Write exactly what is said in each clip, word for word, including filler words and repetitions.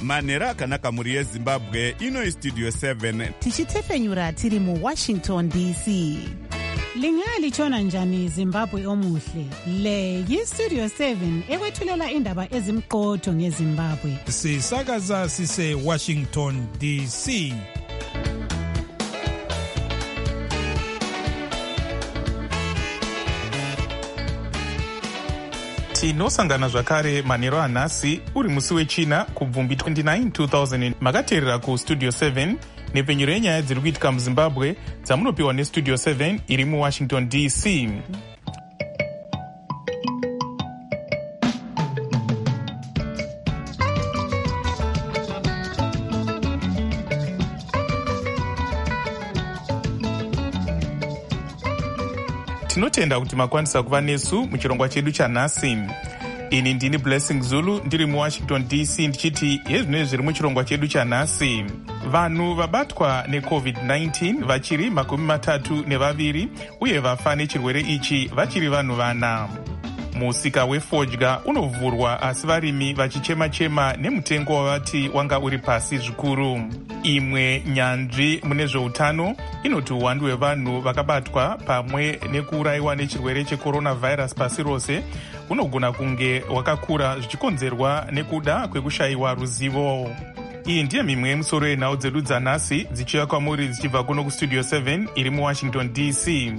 manhero akanaka mhuri yezimbabwe. Ino istudio seven tichitefenyura tiri muwashington D C. Lingalitshona njani Zimbabwe omuhle? Le yistudio seven ekwethulela indaba ezimqotho ngeZimbabwe. Sisakaza sise Washington D C. tinosangana zvakare manhero anhasi uri musi wechina kubvumbi twenty-nine two thousand. Makateerera kustudio seven nepfenyuro yenyaya dziri kuitika muzimbabwe dzamunopiwa nestudio seven iri muwashington D C. Tinotenda kuti makwanisa kuva nesu muchirongwa chedu chanhasi. Ini ndini Blessing Zulu ndiri muwashington D C ndichiti yezvinenge zviri muchirongwa chedu chanhasi. Vanhu vabatwa necovid nineteen vachiri makumi matatu nevaviri uye vafa nechirwere ichi vachiri vanhu vana. Musika wefodya unovhurwa asi varimi vachichema-chema nemutengo wavati wanga uri pasi zvikuru. Imwe nyanzvi mune zveutano inoti uwandu hwevanhu vakabatwa pamwe nekuurayiwa nechirwere checoronavirus pasi rose unogona kunge wakakura zvichikonzerwa nekuda kwekushayiwa ruzivo. Iyi ndiye mimwe yemusoro yenhau dzedu dzanhasi dzichiuya kwamuri dzichibva kuno kustudio seven iri muwashington D C.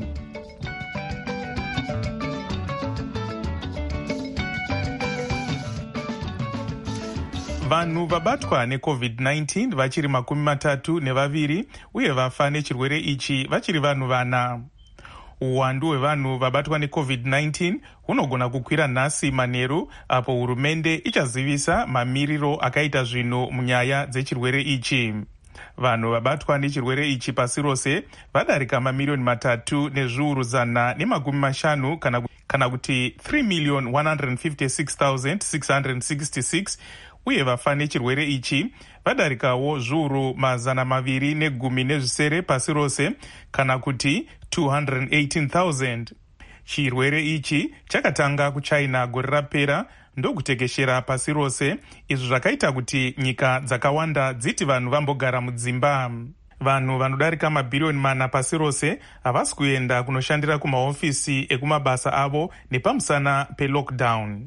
Vanhu vabatwa necovid nineteen vachiri makumi matatu nevaviri uye vafa nechirwere ichi vachiri vanhu vana. Uwandu hwevanhu vabatwa necovid nineteen hunogona kukwira nhasi manheru apo hurumende ichazivisa mamiriro akaita zvinhu munyaya dzechirwere ichi. Vanhu vabatwa nechirwere ichi pasi rose vadarika mamiliyoni matatu nezviuru zana nemakumi mashanu kana, kana kuti three million one hundred fifty-six thousand six hundred sixty-six uye vafa nechirwere ichi vadarikawo zviuru mazana maviri negumi nezvisere pasi rose kana kuti two hundred eighteen thousand. Chirwere ichi chakatanga kuchina gore rapera ndokutekeshera pasi rose, izvo zvakaita kuti nyika dzakawanda dziti vanhu vambogara mudzimba. Vanhu vanodarika mabhiriyoni mana pasi rose havasi kuenda kunoshandira kumahofisi ekumabasa avo nepamusana pelockdown.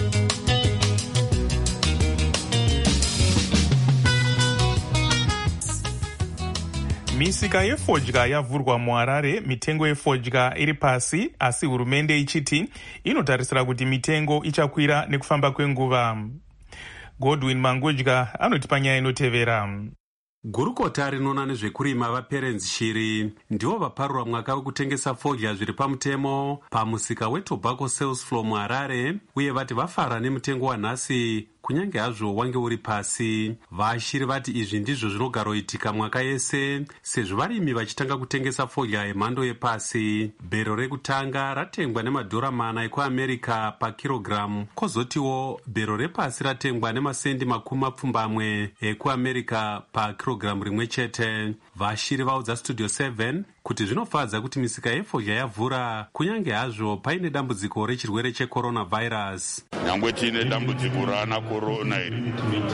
Misika yefodya yavhurwa muHarare, mitengo yefodya iri pasi, asi hurumende ichiti inotarisira kuti mitengo ichakwira nekufamba kwenguva. Godwin Mangudya anoti panyaya inotevera. Gurukota rinoona nezvekurima vaPerens Shiri ndivo vaparura mwaka wekutengesa fodya zviri pamutemo pamusika weTobacco Sales Floor muHarare, uye vati vafara nemutengo wanhasi kunyange hazvo wange uri pasi. Vashiri vati izvi ndizvo zvinogaroitika mwaka yese sezvo varimi vachitanga kutengesa fodya yemhando yepasi. Bhero rekutanga ratengwa nemadhora mana ekuAmerica pakirogiramu, kozotiwo bhero repasi ratengwa nemasendi makumi mapfumbamwe ekuAmerica pakirogiramu rimwe chete. Vashiri vaudza Studio seven kuti zvinofadza kuti misika yefodya yavhura kunyange hazvo paine dambudziko rechirwere checoronavirus. Nyangwe tiine dambudziko rana corona iri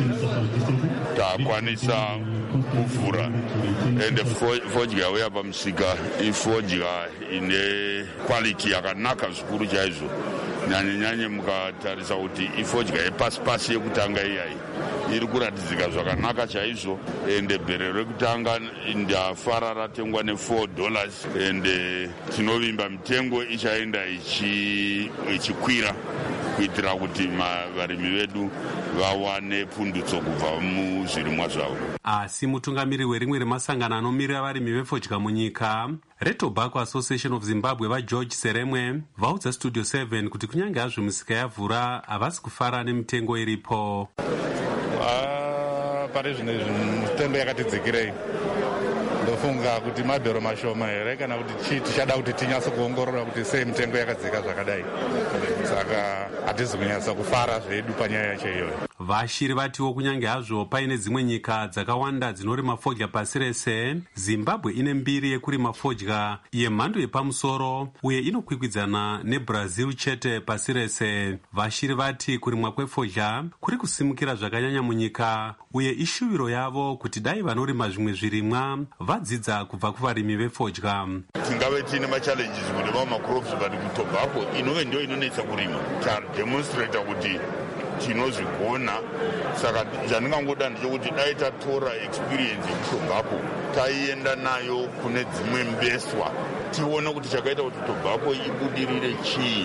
takwanisa kuvhura, ende fodya yauya pamusika ifodya ine quality yakanaka zvikuru chaizvo, nyanye-nyanye mukatarisa kuti ifodya yepasi-pasi yekutanga iyai iri kuratidzika zvakanaka chaizvo, ende bhero rekutanga ndafara ratengwa ne4 dollars, ende tinovimba mitengo ichaenda ichikwira kuitira kuti varimi vedu vawane pundutso kubva muzvirimwa zvavo. Asi mutungamiri werimwe remasangano anomirira varimi vefodya munyika reTobacco Association of Zimbabwe vaGeorge Seremwe vaudza Studio seven kuti kunyange hazvo misika yavhura havasi kufara nemitengo iripo. Ah, pari zvine mitengo yakati dzikirei. Ndofunga kuti mabhero mashoma here kana kuti tichada kuti tinyatso kuongorora kuti sei mitengo yakadzika zvakadai. Saka hatizi kunyatsa kufara zvedu panyaya yacho iyoyo. Vashiri vatiwo kunyange hazvo paine dzimwe nyika dzakawanda dzinorima fodya pasi rese, Zimbabwe ine mbiri yekurima fodya yemhando yepamusoro uye inokwikwidzana neBrazil chete pasi rese. Vashiri vati kurimwa kwefodya kuri kusimukira zvakanyanya munyika uye ishuviro yavo kuti dai vanorima zvimwe zvirimwa vadzidza kubva kuvarimi vefodya. Tingave tine machallenges kuti vamwe macrops vari kutobacco inove ndio inonetsa kurima. Tademonstrata kuti tinozvigona. Saka zvandingangoda ndechekuti dai tatora experience yekutobacco taienda nayo kune dzimwe mbeswa tione kuti chakaita kuti tobacco ibudirire chii.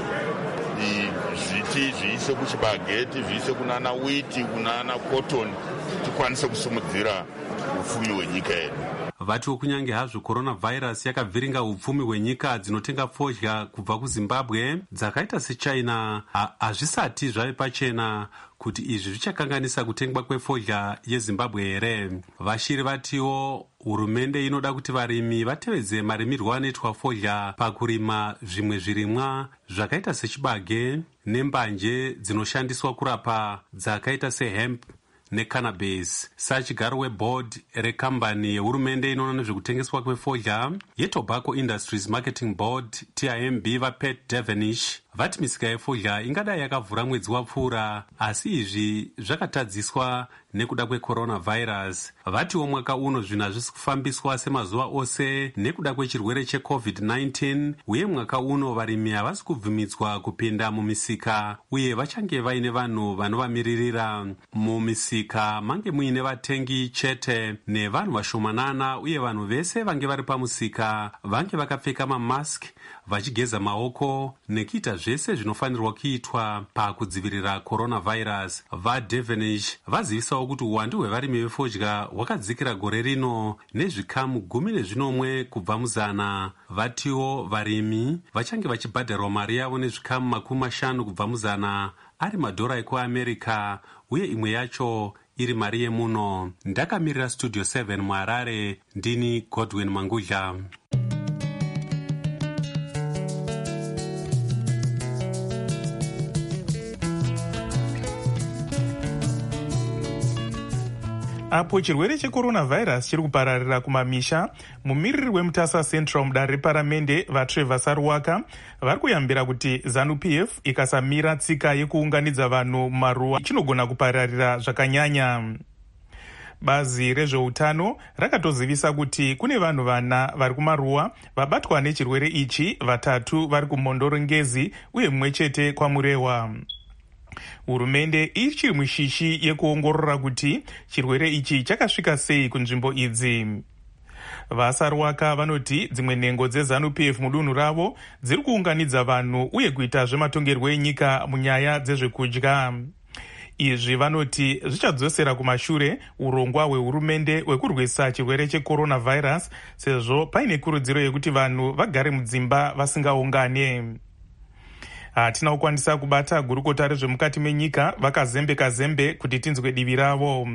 Zviti zviise kuchibageti, zviise kunana witi, kunana cotton, tikwanise kusimudzira upfumi hwenyika yedu. Vatiwo kunyange hazvo coronavirus yakavhiringa upfumi hwenyika dzinotenga fodya kubva kuZimbabwe dzakaita seChina, hazvisati zvave pachena kuti izvi zvichakanganisa kutengwa kwefodya yeZimbabwe here. Vashiri vatiwo hurumende inoda kuti varimi vatevedze marimirwo anoitwa fodya pakurima zvimwe zvirimwa zvakaita sechibage nembanje dzinoshandiswa kurapa dzakaita sehemp necannabis. Sachigaro weboard rekambani yehurumende inoona nezvekutengeswa kwefodya yeTobacco Industries Marketing Board T I M B vaPet Devenish vati misika yefodya ingadai yakavhura mwedzi wapfuura, asi izvi zvakatadziswa nekuda kwecoronavirus. Vatiwo mwaka uno zvinhu hazvisi kufambiswa semazuva ose nekuda kwechirwere checovid nineteen, uye mwaka uno varimi havasi kubvumidzwa kupinda mumisika uye vachange vaine vanhu vanovamiririra. Mumisika mange muine vatengi chete nevanhu vashomanana, uye vanhu vese vange vari pamusika vange vakapfeka mamask vachigeza maoko nekuita zvese zvinofanirwa kuitwa pakudzivirira coronavirus. VaDevenish vazivisawo kuti uwandu hwevarimi vefodya hwakadzikira gore rino nezvikamu gumi nezvinomwe kubva muzana. Vatiwo varimi vachange vachibhadharwa mari yavo nezvikamu makumi mashanu kubva muzana ari madhora ekuamerica, uye imwe yacho iri mari yemuno. Ndakamirira Studio seven muHarare, ndini Godwin Mangudla. Apo chirwere checoronavirus chiri kupararira kumamisha, mumiriri weMutasa Central mudare reparamende vaTrevor Sarwaka vari kuyambira kuti ZANU P F ikasamira tsika yekuunganidza vanhu mumaruwa chinogona kupararira zvakanyanya. Bazi rezveutano rakatozivisa kuti kune vanhu vana vari kumaruwa vabatwa nechirwere ichi, vatatu vari kuMondorongezi uye mumwe chete kwaMurewa. Hurumende ichiri mushishi yekuongorora kuti chirwere ichi chakasvika sei kunzvimbo idzi. VaSarwaka vanoti dzimwe nhengo dzeZANU P F mudunhu ravo dziri kuunganidza vanhu uye kuita zvematongerwo enyika munyaya dzezvekudya. Izvi vanoti zvichadzosera kumashure urongwa hwehurumende hwekurwisa chirwere checoronavirus, sezvo paine kurudziro yekuti vanhu vagare mudzimba vasingaungane. Hatina kukwanisa kubata gurukota rezvemukati menyika vakazembe zembe kuti tinzwe divi ravo.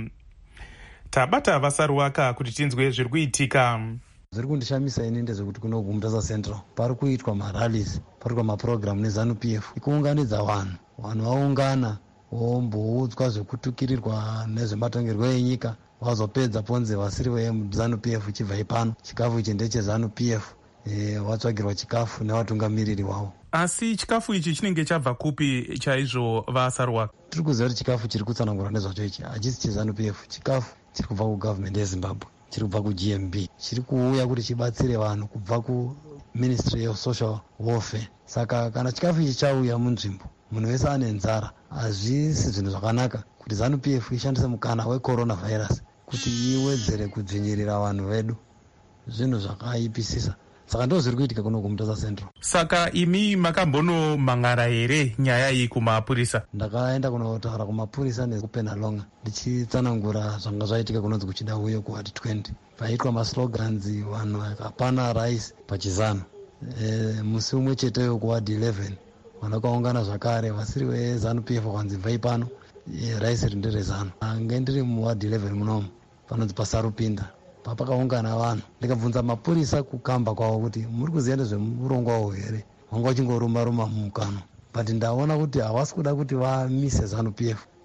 Tabata VaSarwaka kuti tinzwe zviri kuitika. Zviri kundishamisa ini ndezvekuti kuno kuMutasa Central pari kuitwa marallies, pari kuitwa maprogram neZANU P F ikuunganidza vanhu. Vanhu vaungana vomboudzwa zvekutukirirwa nezvematongerwo enyika, vazopedza ponze vasiri veZANU P F chibva ipano chikafu ichi ndecheZANU P F, e, vatsvagirwa chikafu nevatungamiriri wavo. Asi chikafu ichi chinenge chabva kupi chaizvo VaSarwaka? Tiri kuziva kuti chikafu chiri kutsanangura nezvacho ichi hachisi cheZANU P F. Chikafu chiri kubva kugovernment yeZimbabwe, chiri kubva kuG M B, chiri kuuya kuti chibatsire vanhu kubva kuMinistry of Social Welfare. Saka kana chikafu ichi chauya munzvimbo munhu wese ane nzara, hazvisi zvinhu zvakanaka kuti ZANU P F ishandise mukana wecoronavirus kuti iwedzere kudzvinyirira vanhu vedu. Zvinhu zvakaipisisa. Saka ndo zviri kuitika kuno kuMutasa Central. Saka imi makambono mangara here nyaya iyi kumapurisa? Ndakaenda kunotaura kumapurisa nekupenalonga ndichitsanangura zvanga zvaitika kunonzi kuchida uye kuward twenty. Paitwa maslogans vanhu vakapana rice pachizano. E, musi umwe cheteyo kuward eleven vanhu vakaungana zvakare vasiri veZANU P F kwanzi mvai pano, e, rice iri nderezano. Ange ndiri muward eleven munomu panonzi paSarupinda. Papakaungana vanhu ndikabvunza mapurisa kukamba kwavo kuti muri kuziva nezvemurongwa wavo here, vanga vachingoruma ruma mumukano, but ndaona kuti havasi kuda kuti vamise ZANU P F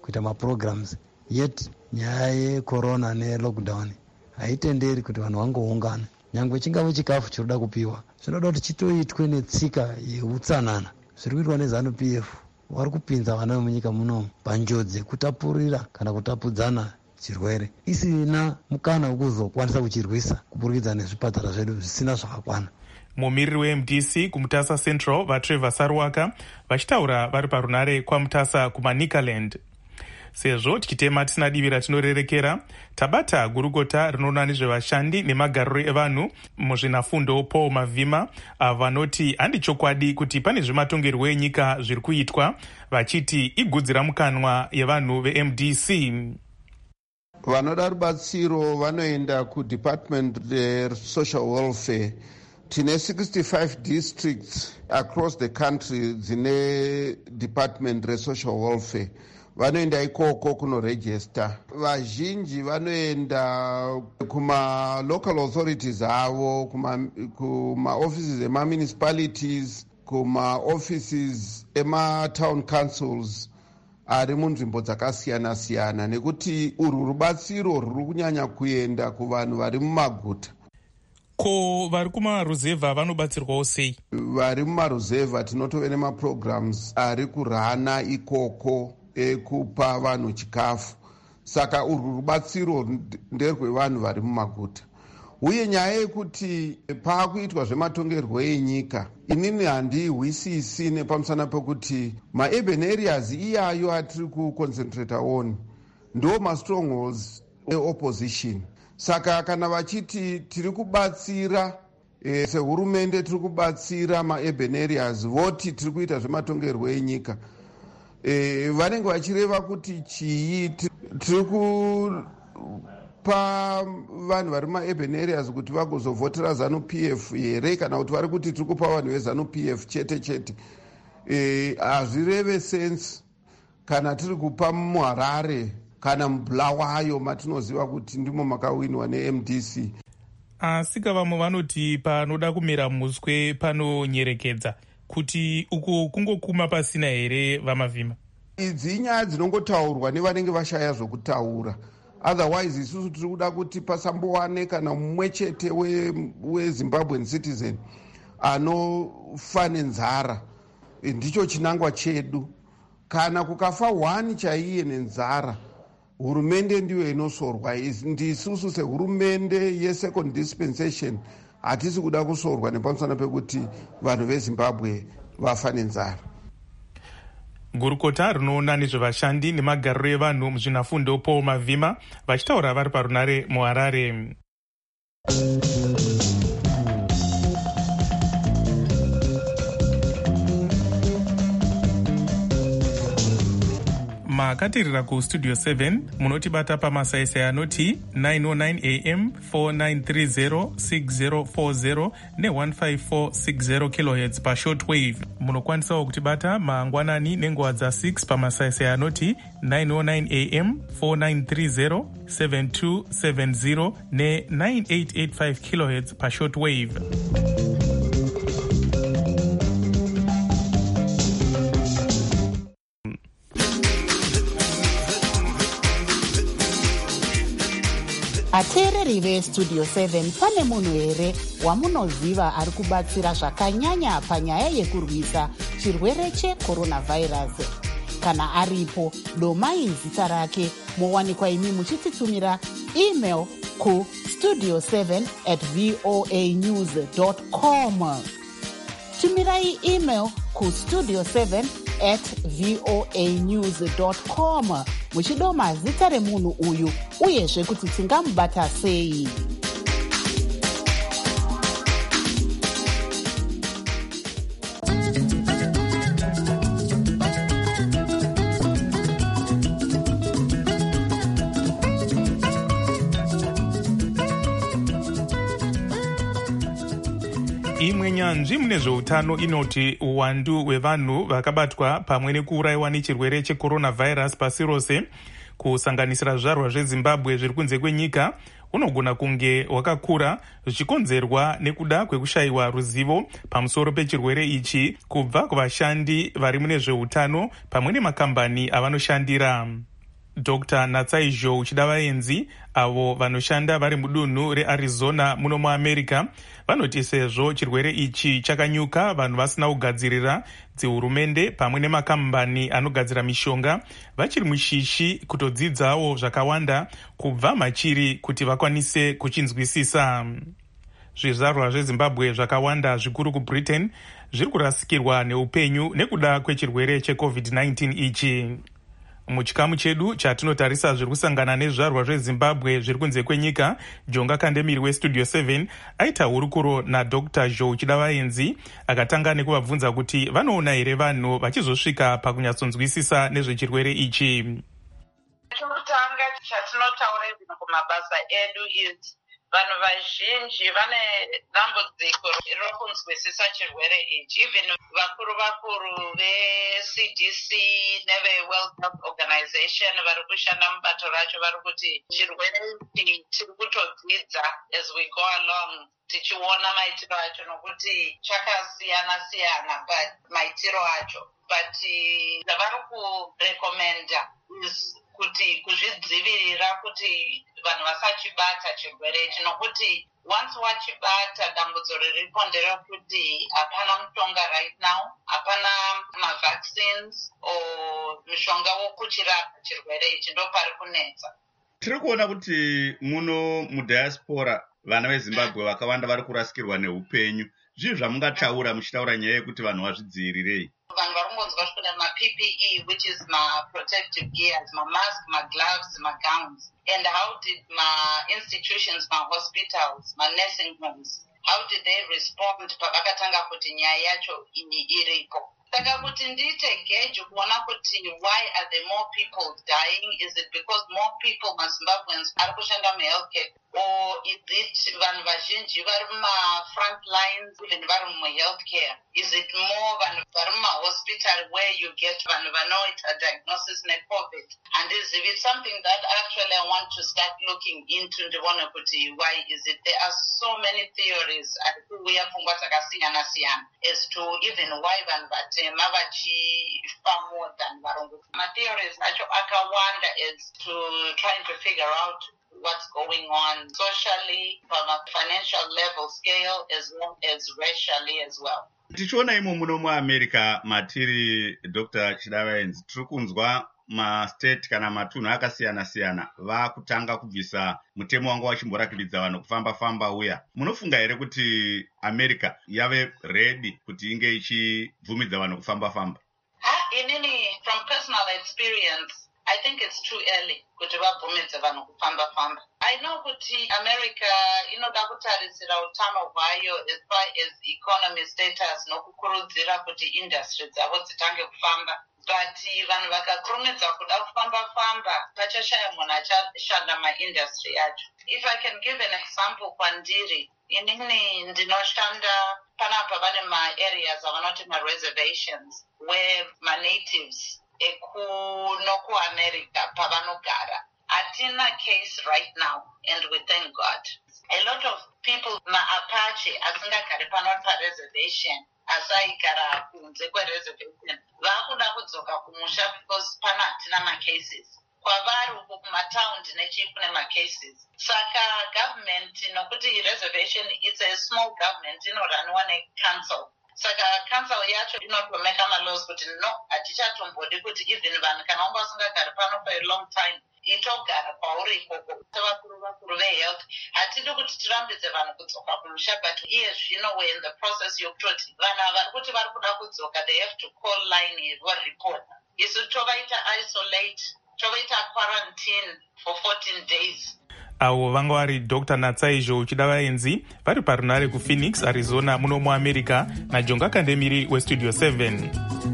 kuita maprograms, yet nyaya yecorona nelockdown haitenderi kuti vanhu vangoungana. Nyangwe chingava chikafu chinoda kupiwa, zvinoda kuti chitoitwe netsika yeutsanana. Zviri kuitwa neZANU-P F vari kupinza vana vemunyika muno panjodzi kutapurira kana kutapudzana chirwere isina mukana wekuzokwanisa kuchirwisa kuburikidza nezvipatara zvedu zvisina zvakakwana. Mumiriri weM D C kumutasa Central vaTrevor Saruwaka vachitaura vari parunare kwamutasa kumaNikaland. Sezvo tichitema tisina divi ratinorerekera, tabata gurukota rinoona nezvevashandi nemagariro evanhu muzvinafundo Paul Mavhima avo vanoti handi chokwadi kuti pane zvematongerwo enyika zviri kuitwa, vachiti igudzira mukanwa yevanhu veM D C. Vanoda rubatsiro vanoenda kuDepartment reSocial Welfare. Tine sixty-five districts across the country dzine Department reSocial Welfare. Vanoenda ikoko kunoregister. Vazhinji vanoenda kuma local authorities avo, kuma, kuma offices ema municipalities, kuma offices ema town councils ari munzvimbo dzakasiyana siyana, nekuti urwu rubatsiro ruri kunyanya kuenda kuvanhu vari mumaguta. Ko vari kumaruzevha vanobatsirwawo sei? Vari mumaruzevha tinotove nemaprograms ari kurana ikoko ekupa vanhu chikafu. Saka urwu rubatsiro nderwevanhu vari mumaguta. Uye nyaya yekuti paakuitwa zvematongerwo enyika, inini handihwisisi nepamusana pekuti ma-urban areas iyayo atiri kuconcentrate on ndo ma-strongholds e-opposition. Saka kana vachiti tiri kubatsira e, sehurumende tiri kubatsira ma-urban areas, voti tiri kuita zvematongerwo enyika, e, vanenge vachireva kuti chii tiri kupa vanhu vari ma-urban areas kuti vagozovhotera ZANU-P F here, kana kuti vari kuti tiri kupa vanhu veZANU-P F chete chete. Hazvireve e, sense kana tiri kupa muHarare kana muBulawayo matinoziva kuti ndimo makawinwa neM D C. Asika vamwe vanoti panoda kumera muswe panonyerekedza, kuti uku kungokuma pasina here vaMavhima? Idzi inyaya dzinongotaurwa nevanenge vashaya zvokutaura. Otherwise isusu tiri kuda kuti pasambowane kana mumwe chete weZimbabwean citizen anofa nenzara. Ndicho chinangwa chedu. Kana kukafa one chaiye nenzara, hurumende ndiyo inosorwa. Ndisusu sehurumende yesecond dispensation hatisi kuda kusorwa nepamusana pekuti vanhu veZimbabwe vafa nenzara. Gurukota rinoona nezvevashandi nemagariro evanhu muzvinafundo Paul Mavhima vachitaura vari parunare muHarare. Makatirira kustudio seven munotibata pamasaisai anoti nine oh nine A M, four nine three zero, six zero four zero ne one five four six zero kilohertz pashortwave. Munokwanisawo kutibata mangwanani nenguva dza six pamasaisai anoti nine oh nine A M, four nine three zero, seven two seven zero ne nine eight eight five kilohertz pashortwave. Ateereri veStudio seven, pane munhu here wamunoziva ari kubatsira zvakanyanya panyaya yekurwisa chirwere cheCoronavirus? Kana aripo, domai zita rake mowanikwa imi muchititumira email ku studio seven at voa news dot com. Tumirai email ku studio seven at voa news dot com muchidoma zita remunhu uyu uyezve kuti tingamubata sei. Imwe nyanzvi mune zveutano inoti uwandu hwevanhu vakabatwa pamwe nekuurayiwa nechirwere cheCoronavirus pasi rose, kusanganisira zvizvarwa zveZimbabwe zviri kunze kwenyika, unogona kunge hwakakura zvichikonzerwa nekuda kwekushayiwa ruzivo pamusoro pechirwere ichi kubva kuvashandi vari mune zveutano pamwe nemakambani avanoshandira. Dr Natsai-Zhou Chidavaenzi, avo vanoshanda vari mudunhu reArizona muno muamerica, vanoti sezvo chirwere ichi chakanyuka, vanhu vasina kugadzirira, dzihurumende pamwe nemakambani anogadzira mishonga vachiri mushishi kutodzidzawo zvakawanda kubva machiri kuti vakwanise kuchinzwisisa. Zvizvarwa zveZimbabwe zvakawanda zvikuru kuBritain zviri kurasikirwa neupenyu nekuda kwechirwere checovid nineteen ichi. Muchikamu chedu chatinotarisa zviri kusangana nezvizvarwa zveZimbabwe zviri kunze kwenyika, Jonga Kandemiri weStudio seven aita hurukuro naDr Zhou Chidavaenzi, akatanga nekuvabvunza kuti vanoona here vanhu vachizosvika pakunyatsonzwisisa nezvechirwere ichi. Chokutanga chatinotaura kumabasa edu is vanhu vazhinji vane dambudziko rokunzwisisa chirwere ichi. Even vakuru vakuru ve-C D C neve-World Health Organization vari kushanda mubato racho vari kuti chirwere ichi chiri kutodzidza as we go along, tichiona maitiro acho nokuti chakasiyana siyana but maitiro acho. But zavari kurekomenda is kuti kuzvidzivirira kuti vanhu vasachibata chirwere ichi, nokuti once wachibata dambudzo riripo nderekuti hapana mutonga right now, hapana mavaccines or mishonga wokuchirapa chirwere ichi, ndo pari kunetsa. Tiri kuona kuti muno mudiaspora vana veZimbabwe vakawanda vari kurasikirwa neupenyu. Zvii zvamungataura muchitaura nyaya yekuti vanhu vazvidzivirirei? Vanhu vari kungonzwa kune ma-P P E, which is ma-protective gears, ma-mask, ma-gloves, ma-gowns. And how did ma-institutions, ma-hospitals, ma-nursing homes, how did they respond pavakatanga kuti nyaya yacho ini iripo? Saka kuti ndiite gauge kuona kuti why are there more people dying? Is it because more people, maZimbabweans, ari kushanda muhealthcare? Or is it vanhu vazhinji vari muma-front lines, even vari muhealthcare? Is it more vanhu vari muma-hospital where you get vanhu vanoita diagnosis ne-COVID? And is it something that actually I want to start looking into ndione kuti why is it? There are so many theories ari kuuya pfungwa dzakasiyana siyana as to even why vanhu vatema vachifa more than varungu. Ma-theories acho akawanda is to trying to figure out what's going on socially, from a financial level scale, as well as racially as well. Tichiona imo muno muAmerica matiri Dr Chidavaenzi, tiri kunzwa mastate kana matunhu akasiyana siyana vakutanga kubvisa mutemo wanga wachimborakiridza vanhu kufamba famba uya. Munofunga here kuti America yave ready kuti inge ichibvumidza vanhu kufamba famba? Ha, inini from personal experience, I think it's too early kuti vabvumidze vanhu kufamba famba. I know kuti America inoda kutarisira utano hwayo as far as economy status nokukurudzira kuti industry dzavo dzitange kufamba. But vanhu vakakurumidza kuda kufamba famba pachashaya munhu achashanda ma-industry yacho. If I can give an example kwandiri, inini ndinoshanda panapa vane ma-areas avanoti ma-reservations where ma-natives ekuno kuAmerica pavanogara. Hatina case right now, and we thank God. A lot of people ma-Apache asingagari pano pa-reservation asaigara kunze kwereservation vakuda kudzoka kumusha because pana hatina ma-cases. Kwavari uko kumataundi nechi kune ma-cases. Saka government nokuti reservation it's a small government inoranwa ne-council. Saka council yacho inotomeka ma-laws kuti no, hatichatombodi kuti even vanhu kana wanga usingagari pano for a long time itogara kwauri ikoko. Vakuru vakuru vehealth hatidi kuti tirambidze vanhu kudzoka kumusha, but iye zvino we're in the process yokutoti vanhu vari kuti vari kuda kudzoka they have to call line voreport. Isu tovaita isolate, tovaita quarantine for fourteen days. Avo vanga vari Dr Natsai-Zhou Chidavaenzi vari parunare kuPhoenix, Arizona muno muAmerica, naJonga Kandemiri weStudio seven.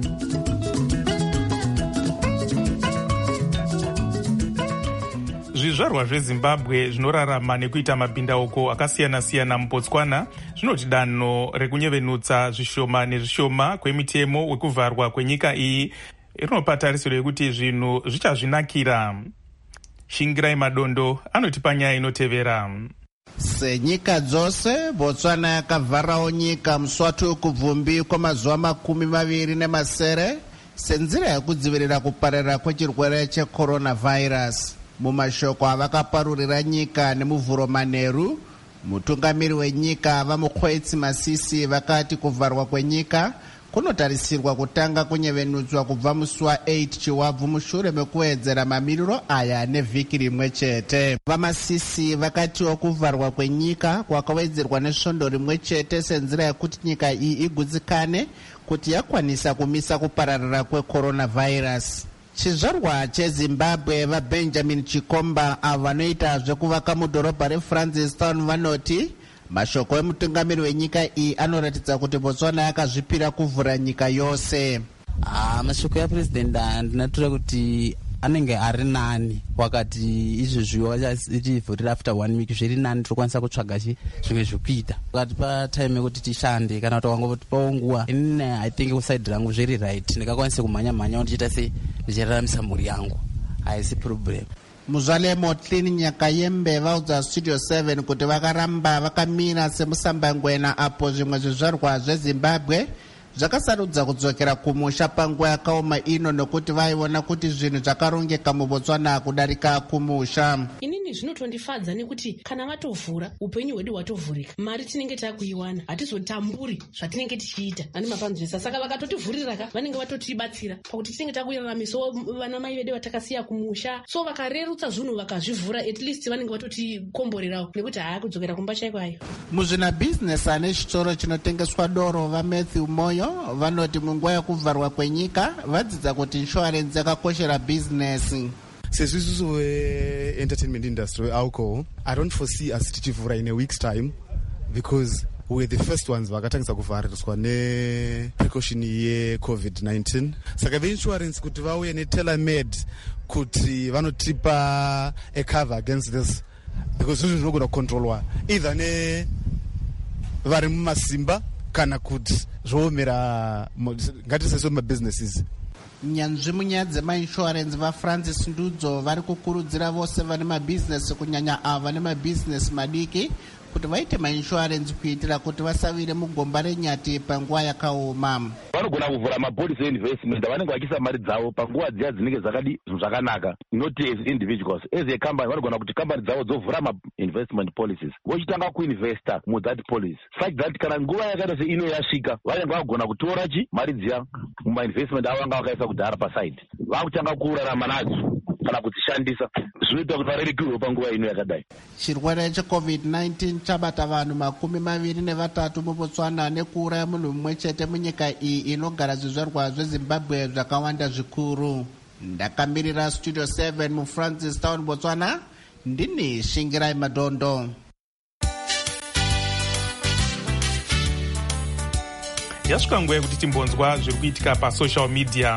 Zvizvarwa zveZimbabwe zvinorarama nekuita mabhindauko akasiyana-siyana muBotswana zvinoti danho rekunyevenutsa zvishoma nezvishoma kwemitemo wekuvharwa kwenyika iyi rinopa tarisiro yekuti zvinhu zvichazvinakira. Shingirai Madondo anotipa nyaya inotevera. Senyika dzose, Botswana yakavharawo nyika muswatu kubvumbi kwamazuva makumi maviri nemasere senzira yekudzivirira kupararira kwechirwere checoronavirus. Mumashoko avakaparurira nyika nemuvhuro manheru, mutungamiri wenyika Vamukhoetsi Masisi vakati kuvharwa kwenyika kunotarisirwa kutanga kunyevenudzwa kubva musi wa8 Chiwabvu mushure mekuwedzera mamiriro aya nevhiki rimwe chete. Vamasisi vakatiwo kuvharwa kwenyika kwakawedzerwa nesvondo rimwe chete senzira yekuti nyika iyi igutsikane kuti yakwanisa kumisa kupararira kwecoronavirus. Chizvarwa cheZimbabwe vaBenjamin Chikomba avo vanoita zvekuvaka mudhorobha reFrancistown vanoti mashoko emutungamiri wenyika iyi anoratidza kuti Botswana yakazvipira kuvhura nyika yose. Ah, mashoko yaPresident ndinatora kuti anenge ari nani wakati izvozvo wachivhurira after one week zviri nani tokwanisa kutsvaga zvimwe zvekuita wakati patime yekuti tishande kana kuti wangotipawo nguva. Ini I think kuside rangu zviri right, ndingakwanisa kumhanya mhanya ndichiita sei ndichiraramisa mhuri yangu, haisi problem. Muzvalemo Clean Nyakayembe vaudza Studio seven kuti vakaramba vakamira semusambangwena apo zvimwe zvizvarwa zveZimbabwe zvakasarudza kudzokera kumusha panguva yakaoma ino nokuti vaiona kuti zvinhu zvakarongeka muBotswana kudarika kumusha. Inini zvinotondifadza nekuti kana vatovhura upenyu hwedu hwatovhurika, mari tinenge takuiwana, hatizotamburi zvatinenge tichiita nani mapanzvesa. Saka vakatotivhurira ka vanenge vatotibatsira pakuti tinenge takuiraramisawo vana mai vedu vatakasiya kumusha, so vakarerutsa zvinhu vakazvivhura at least vanenge vatotikomborerawo nekuti haa kudzokera kumba chaiko ayo. Muzvina business ane chitoro chinotengeswa doro vaMatthew Moyo vanoti munguva yekuvharwa kwenyika vadzidza kuti insurance yakakoshera business. Sezvo isusu we-entertainment industry we-alcohol, I don't foresee us tichivhura in a week's time because we were the first ones vakatangisa kuvhariswa neprecaution yecovid nineteen. Saka veinsurance kuti vauye netailor-made kuti vanotipa a cover against this because zvinhu zvinogona kucontrolwa either nevari mumasimba kana kuti zvoomera ngatiseso mabusinesses. Nyanzvi munyaya dzemainsurance vaFrancis Ndudzo vari kukurudzira vose vane mabhizinesi kunyanya ava vane mabhizinesi madiki kuti vaite mainsurance kuitira kuti vasavire mugomba renyati panguva yakaoma. Vanogona kuvhura mapolicy investment vanenge vachiisa mari dzavo panguva dziya dzinenge dzakadi zvakanaka, not as individuals. As a company vanogona kuti company dzavo dzovhura ma-investment policies vochitanga kuinvesta muthat policy such that kana nguva yakaita seino yasvika vanenge vagona kutora chi mari dziya mumainvestment avo vanga vakaisa kudhara paside vakutanga kurarama nadzo kana kudzishandisa zvinoita kuti varerekirwe panguva ino yakadai. Chirwere checovid nineteen chabata vanhu makumi maviri nevatatu muBotswana nekuuraya munhu mumwe chete munyika iyi inogara zvizvarwa zveZimbabwe zvakawanda zvikuru. Ndakamirira Studio seven muFrancistown, Botswana, ndini Shingirai Madondo. Yasvika nguva yekuti timbonzwa zviri kuitika pasocial media.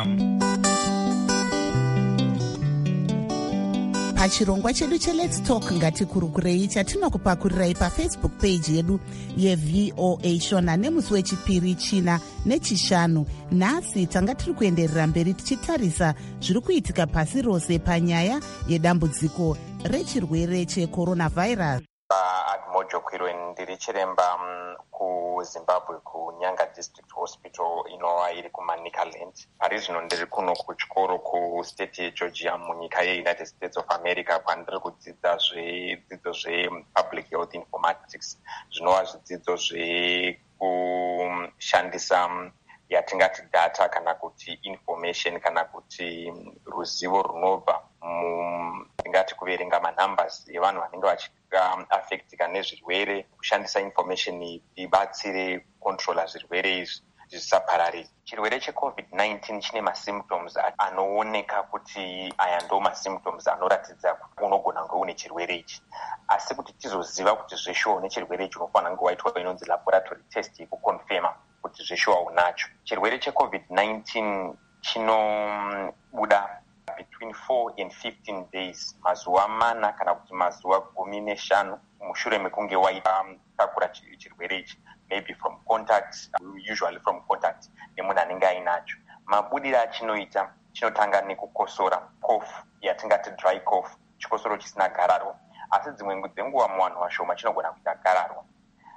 Pachirongwa chedu cheLet's Talk ngatikurukurei chatinokupakurirai paFacebook page yedu yeV O A Shona nemusi wechipiri china nechishanu. Nhasi tanga tiri kuenderera mberi tichitarisa zviri kuitika pasi rose panyaya yedambudziko rechirwere checoronavirus. Admojo Kwirwe ndiri chiremba kuZimbabwe kuNyanga District Hospital inova iri kuManicaland. Pari zvino ndiri kuno kuchikoro kustate yeGeorgia munyika yeUnited States of America kwandiri kudzidza zvidzidzo zvepublic health informatics, zvinova zvidzidzo zvekushandisa yatingati data kana kuti information kana kuti ruzivo runobva tingati kuverenga manumbers evanhu vanenge vachiaffectika nezvirwere, kushandisa information ibatsire controla zvirwere izvi zvisapararira. Chirwere checovid nineteen chine masymptoms anooneka kuti aya ndo masymptoms anoratidza kuti unogona kunge une chirwere ichi, asi kuti tizoziva kuti zveshuwa une chirwere ichi unofanira kunge waitwa inonzi laboratory test yekuconfirma kuti zveshuwa unacho. Chirwere checovid nineteen chinobuda between four and fifteen days, mazuva mana kana kuti mazuva gumi neshanu mushure mekunge waitakura chirwere ichi, maybe from contact, usually from contact nemunhu anenge ainacho. Mabudiro achinoita chinotanga nekukosora, cough yatingati dry cough, chikosoro chisina gararwa, asi dzimwe dzenguva muvanhu vashoma chinogona kuita gararwa.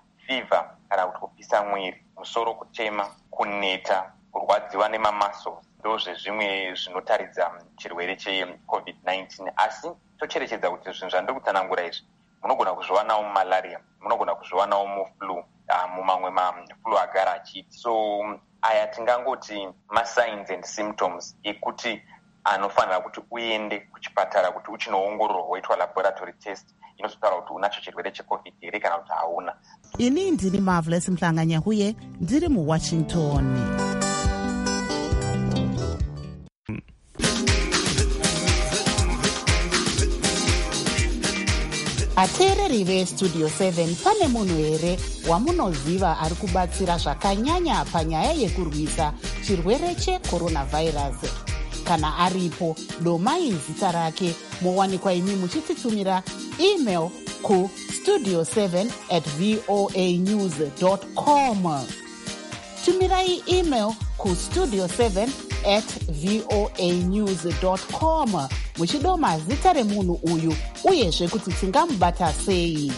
Fever kana kuti kupisa mwiri, musoro kutema, kuneta, kurwadziwa nemamuscles ndozvezvimwe zvinotaridza chirwere checovid nineteen. Asi tocherechedza kuti zvinhu zvandiri kutsanangura izvi munogona kuzviwanawo mumalaria, munogona kuzviwanawo muflu, uh, mumamwe maflu agara achiiti. So aya tingangoti masigns and symptoms ekuti anofanira kuti uende kuchipatara kuti uchinoongororwa woitwa laboratory test inozotaura kuti unacho chirwere checovid here kana kuti hauna. Ini ndini Marvelous Mhlanganyahuye ndiri muWashington. Ateereri veStudio seven, pane munhu here wamunoziva ari kubatsira zvakanyanya panyaya yekurwisa chirwere cheCoronavirus? Kana aripo, domai zita rake, mowanikwa imi muchititumira email ku studio seven at voa news dot com. Tumirai email ku studio seven at voa news dot com muchidoma zita remunhu uyu uyezve kuti tingamubata sei.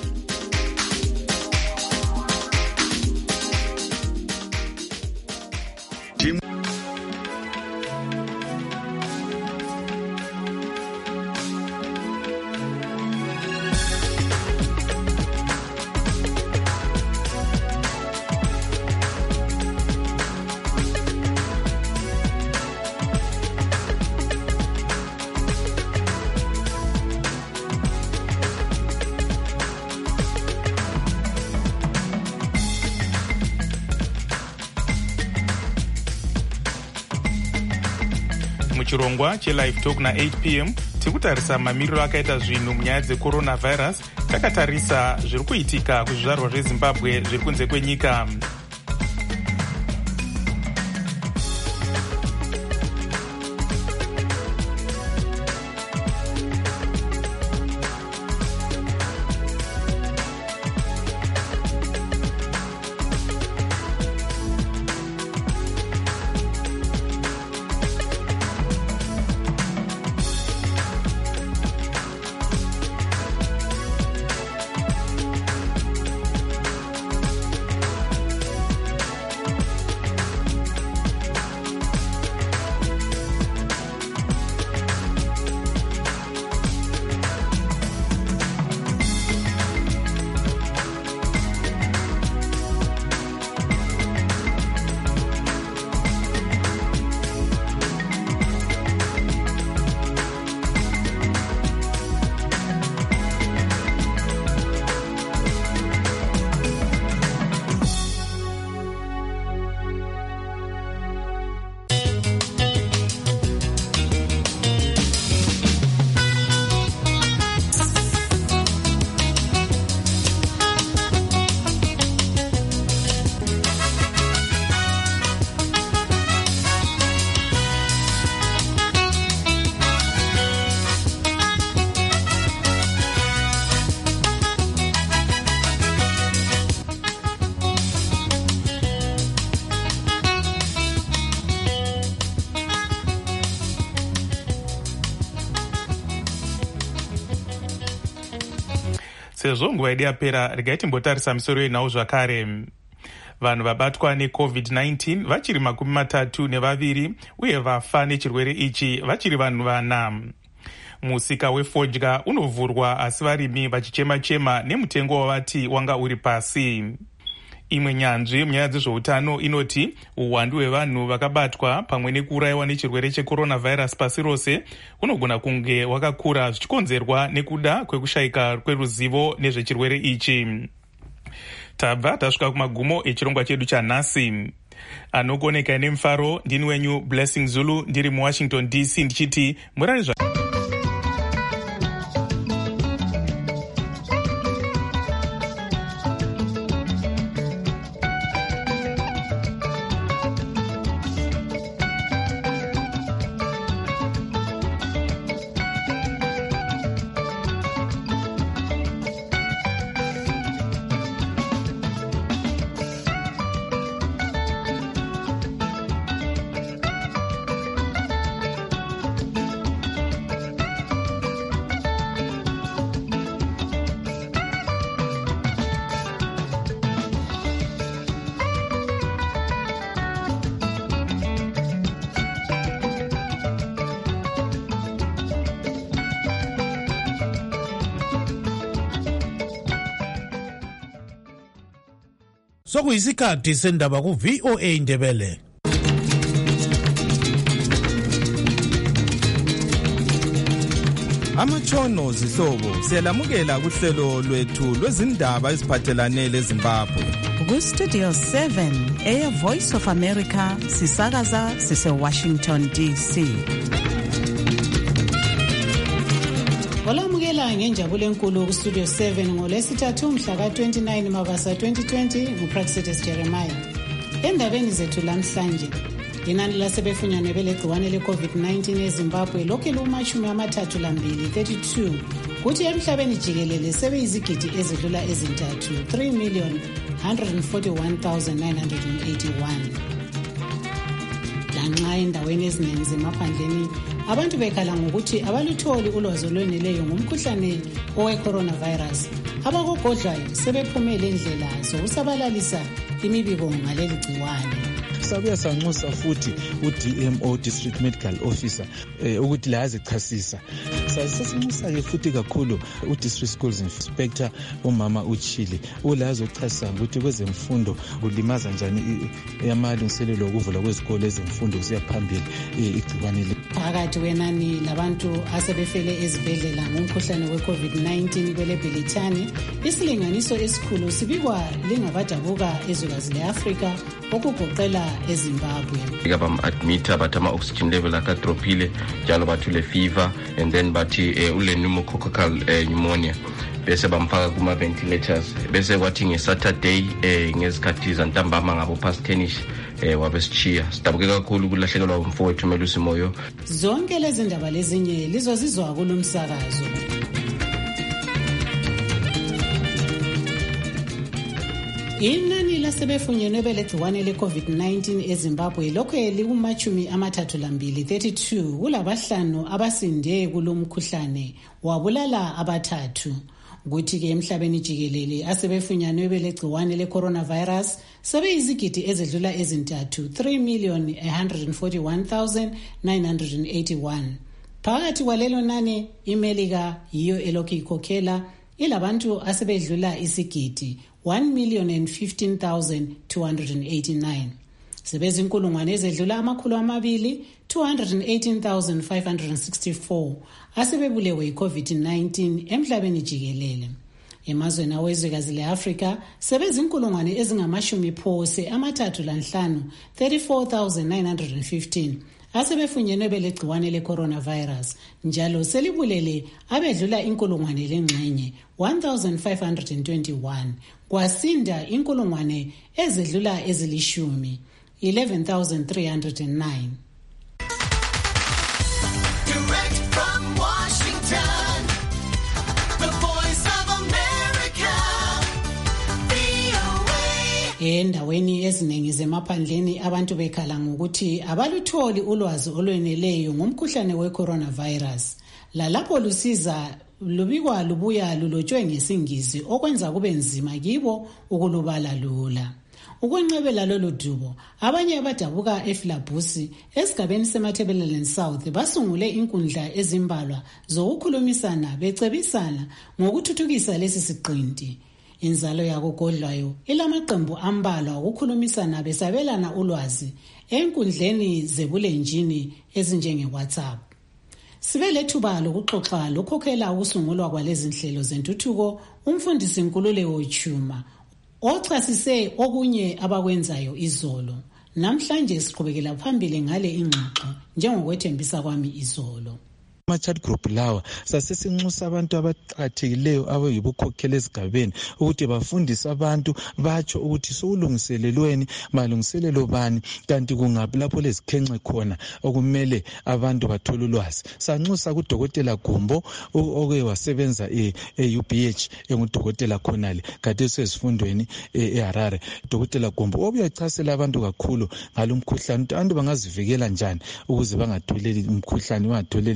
Muchirongwa chelive talk na eight p m tikutarisa mamiriro akaita zvinhu munyaya dzecoronavirus, takatarisa zviri kuitika kuzvizvarwa zveZimbabwe zviri kunze kwenyika. Sezvo nguva yedu yapera, regai timbotarisa misoro yenhau zvakare. Vanhu vabatwa necovid nineteen vachiri makumi matatu nevaviri uye vafa nechirwere ichi vachiri vanhu vana. Musika wefodya unovhurwa asi varimi vachichema-chema nemutengo wavati wanga uri pasi. Imwe nyanzvi munyaya dzezveutano inoti uwandu hwevanhu vakabatwa pamwe nekuurayiwa nechirwere checoronavirus pasi rose unogona kunge wakakura zvichikonzerwa nekuda kwekushayika kweruzivo nezvechirwere ichi. Tabva tasvika kumagumo echirongwa chedu chanhasi. Anokoneka nemufaro ndini wenyu Blessing Zulu ndiri muWashington D C ndichiti murari zva sokuyisikhathi sendaba ku-V O A Indebele. Amatshono zihlobo siyalamukela kuhlelo lwethu lwezindaba eziphathelane leZimbabwe. Ku-Studio seven Air Voice of America sisakaza sise-Washington D C. Olamukela ngenjabulo enkulu ku-Studio seven ngolwesithathu mhla ka-twenty-nine Mabasa twenty twenty nguPraxidis Jeremiah. Endabeni zethu lamhlanje, inani lasebefunyanwe belegciwane le-COVID nineteen eZimbabwe lokhu lumashumi amathathu lambili thirty-two, kuthi emhlabeni jikelele sebeyizigidi ezidlula ezintathu three million one hundred forty-one thousand nine hundred eighty-one. Lanxa endaweni eziningi zemaphandleni abantu bekhala ngokuthi abalutholi ulwazi olweneleyo ngomkhuhlane owe-coronavirus, abakugodlayo sebephumele indlela zokusabalalisa imibiko ngaleli gciwane. Sabuya sanxusa futhi u-D M O District Medical Officer eh, ukuthi la azichasisa. Sasinxusa-ke futhi kakhulu u-District Schools Inspector umama uChile ula azochasisa ukuthi kwezemfundo kulimaza njani amalungiselelo okuvula kwezikole ezemfundo kusiya phambili igciwane le. Phakathi wenani labantu asebefele ezibhedlela ngomkhuhlane we-COVID nineteen kwele-Bhilithani, isilinganiso esikhulu sibikwa lingabadabuka ezwekazi le-Afrika okugoqela eZimbabwe. Bam-admita bathi ama-oxygen level akadrophile njalo bathi ule-fever and then bathi uh, ule-pneumococcal uh, pneumonia bese bamfaka kuma-ventilators bese kwathi nge-Saturday eh, ngezikhathi zantambama ngabo past ten-ish eh, wabesitshiya. Sidabuke kakhulu ukulahlekelwa umfowethu uMelusi Moyo. Zonke lezi ndaba lezinye lizozizwa kulo msakazo. Inani lasebefunyenwe belegciwane le-COVID nineteen eZimbabwe lokhu likumachumi amathathu lambili thirty-two, kulabahlanu abasinde kulo mkhuhlane wabulala abathathu. Kuthi-ke emhlabeni jikelele asebefunyanwe belegciwane le-coronavirus sebeyizigidi ezedlula ezintathu three million one hundred forty-one thousand nine hundred eighty-one. Phakathi kwalelo nani iMelika yiyo elokhu ikhokhela ilabantu asebedlula isigidi one million and fifteen thousand two hundred eighty-nine. Sebezinkulungwane ezedlula amakhulu amabili two hundred eighteen thousand five hundred sixty-four asebebulewe yi-COVID nineteen emhlabeni jikelele. Emazweni awezwekazi le-Afrika sebezinkulungwane ezingamashumi phose amathathu lanhlanu thirty-four thousand nine hundred fifteen asebefunyenwe belegciwane le-coronavirus, njalo selibulele abedlula inkulungwane lengxenye one thousand five hundred twenty-one, kwasinda inkulungwane ezedlula ezilishumi eleven thousand three hundred nine. Direct from Washington, the voice of America, V O A. Endaweni eziningi zemaphandleni abantu bekhala ngokuthi abalutholi ulwazi olweneleyo ngomkhuhlane we-coronavirus. Lalapho lusiza lubikwa lubuya lulotshwe ngesingisi okwenza kube nzima kibo ukulubala lula. Ukwenqabela lolu dubo, abanye abadabuka eFlabusi esigabeni seMatabeleland South basungule inkundla ezimbalwa zokukhulumisana becebisana ngokuthuthukisa lesi siqinti. Inzalo yakogodlayo ilamaqembu ambalwa ukukhulumisana besabelana ulwazi enkundleni zebulenjini ezinjenge-WhatsApp. Sibe lethuba lokuxoxa lokhokhela ukusungulwa kwalezi nhlelo zentuthuko umfundisi Nkululeko Chuma ochasise okunye abakwenzayo izolo. Namhlanje siqhubekela phambili ngale ingxoxo njengokwethembisa kwami izolo. Ama-chat group lawa sasesinxusa abantu abaqhathekileyo abayibukhokhela ezigabeni ukuthi bafundise abantu batsho ukuthi sokulungiselelweni malungiselelo bani kanti kungaphi lapho lezikhenxe khona okumele abantu bathole ulwazi. Sanxusa kudokotela Gumbo oke wasebenza e-U B H engudokotela khonale kade sezifundweni eHarare. Dokotela Gumbo obuyachasela abantu kakhulu ngalomkhuhlane abantu bangazivikela njani ukuze bangatholeli umkhuhlane bangatholeli igciwane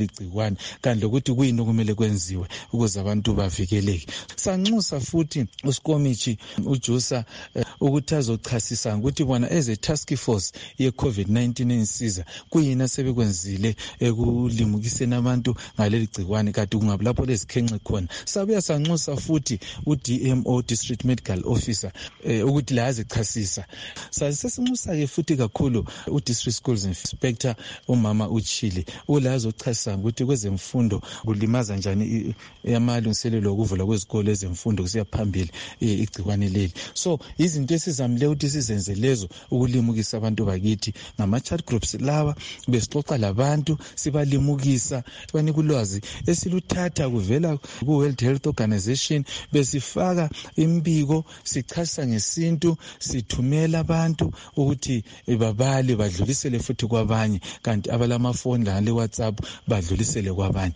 igcikwane kanti lokuthi kuyini okumele kwenziwe ukuze abantu bavikeleke. Sanxusa futhi uSikomichi uJusa uh, ukuthi azochasisa ukuthi bona as a task force ye COVID nineteen ensiza kuyini asebekwenzile ekulimukiseni abantu ngaleli gcikwane kade kungabe lapho lezikhenxe khona. Sabuya sanxusa futhi uD M O District Medical Officer eh, ukuthi la azichasisa. Sasesinxusa ke futhi kakhulu uDistrict Schools Inspector umama uChile ula azochasisa ukuthi kwezemfundo kulimaza njani yamalungiselelo okuvula kwezikole ezemfundo kusiya phambili igcikwane leli. So izinto esizamile ukuthi sizenze lezo ukulimukisa abantu bakithi ngama chat groups lawa besixoxa labantu sibalimukisa banika ulwazi esiluthatha kuvela ku World Health Organization besifaka imbiko sichasa ngesintu sithumela abantu ukuthi babale badlulisele futhi kwabanye kanti abalamafoni la le WhatsApp badlulisele kwabanye.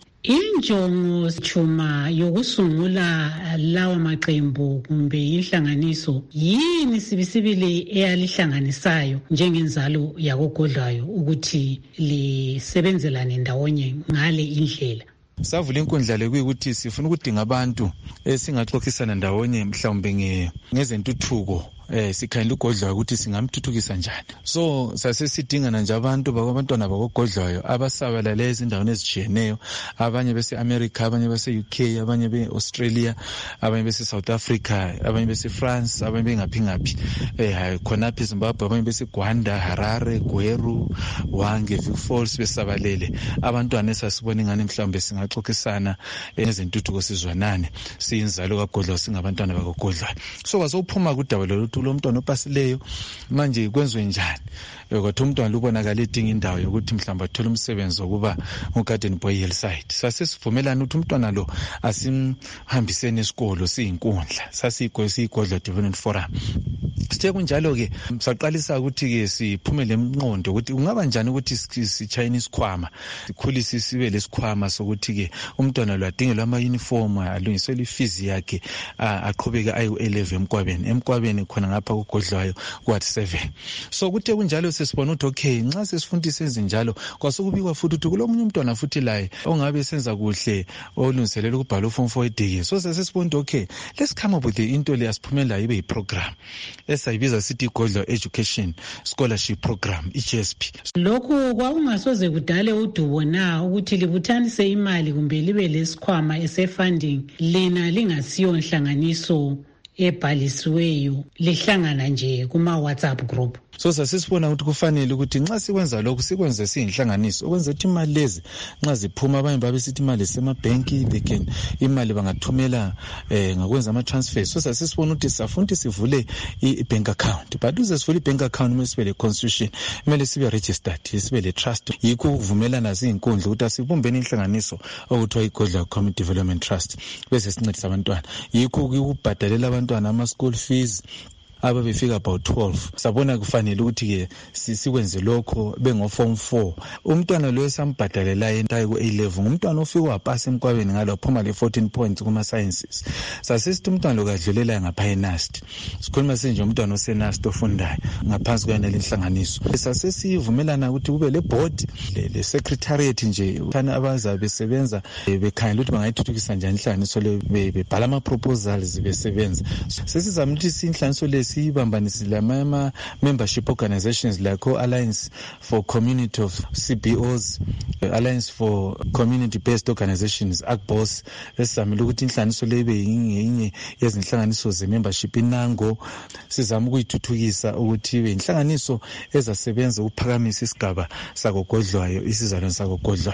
Injongo Chuma yokusungula lawa maqembu kumbe inhlanganiso yini sibisibili eyalihlanganisayo njengenzalo yakogodlayo ukuthi lisebenzelane ndawonye ngale indlela? Savula inkundla lekuyikuthi sifuna ukudinga abantu esingaxoxisana ndawonye mhlawumbe ngezentuthuko eh sikhayela ugodlayo ukuthi singamthuthukisa njani. So sasesidingana nje abantu bakabantwana bakogodlayo abasabalale ezindaweni ezijiyeneyo, abanye bese America, abanye bese U K, abanye be Australia, abanye bese South Africa, abanye bese France, abanye bengaphi ngaphi eh khonaphi Zimbabwe, abanye bese Rwanda, Harare, Gweru, Wange, Vic Falls besabalele. Abantwana esasibona ngani mhlawumbe singaxoxisana ezentuthuko sizwanane siyinzalo kagodlayo singabantwana bakogodlayo. So wazophuma kudaba lolu lo mntwana opasileyo manje kwenzwe njani ukuthi umntwana ubonakala edinga indawo yokuthi mhlamba athola umsebenzi wokuba ugarden boy hillside. Sasesivumelana ukuthi umntwana lo asimhambisene esikolo siyinkundla sasiyigwe siyigodla development forum. Sithe kunjalo ke saqalisa ukuthi ke siphumele emnqondo ukuthi ungaba njani ukuthi si Chinese khwama sikhulise sibe lesikhwama sokuthi ke umntwana lo adingelwa ama uniform alungiselwe ifizi yakhe aqhubeke ayi eleven emkwabeni emkwabeni khona ngapha kugodlayo kwathi seven. So kuthe kunjalo sesibona ukuthi okay nxa sesifundisa ezinjalo kwasukubikwa futhi ukuthi kulomunye umntwana futhi laye ongabe senza kuhle olungiselela ukubhala form four edike. So sesibona okay let's come up with the into le asiphumela ibe iprogram esayibiza sithi Godla Education Scholarship Program I G S P. Lokhu kwakungasoze kudale udubo na ukuthi libuthanise imali kumbe libe lesikhwama ese funding lena lingasiyo nhlanganiso ebhalisiweyo lihlangana nje kuma WhatsApp group. So sasisibona ukuthi kufanele ukuthi nxa sikwenza lokhu sikwenze siyinhlanganiso okwenza ukuthi imali lezi nxa ziphuma abanye babe sithi imali semabhenki begin imali bangathumela eh ngakwenza ama transfers. So sasisibona ukuthi safuna sivule i-bank account but uze sivule i-bank account mase sibe le constitution kumele sibe registered sibe le trust yikho ukuvumelana zinkundla ukuthi asibumbeni inhlanganiso okuthiwa iGodla Community Development Trust bese sincedisa abantwana yikho ukubhadalela abantwana ama school fees aba befika about twelve. Sabona kufanele ukuthi ke sikwenze lokho bengo form four. Umntwana lo esambhadalela entayo ku A level umntwana ofika wapasa emkwabeni ngalo phuma le fourteen points kuma sciences. Sasisithi umntwana lo kadlulela ngapha eNast. Sikhuluma senje umntwana oseNast ofundayo ngaphansi kwena lenhlanganiso. Sasesivumelana ukuthi kube le board le secretariat nje uthana abazabe besebenza bekhangela ukuthi bangayithuthukisa njani inhlanganiso le bebhala ama proposals besebenza. Sesizamthisa inhlanganiso le sibambanisile ama membership organizations like Alliance for Community of C B Os, Alliance for Community Based Organizations A C B O S esamile ukuthi inhlanganiso lebe ingenye yezinhlanganiso ze membership inango sizama ukuyithuthukisa ukuthi ibe inhlanganiso ezasebenza ukuphakamisa isigaba sakogodlayo isizalwane sakogodlayo.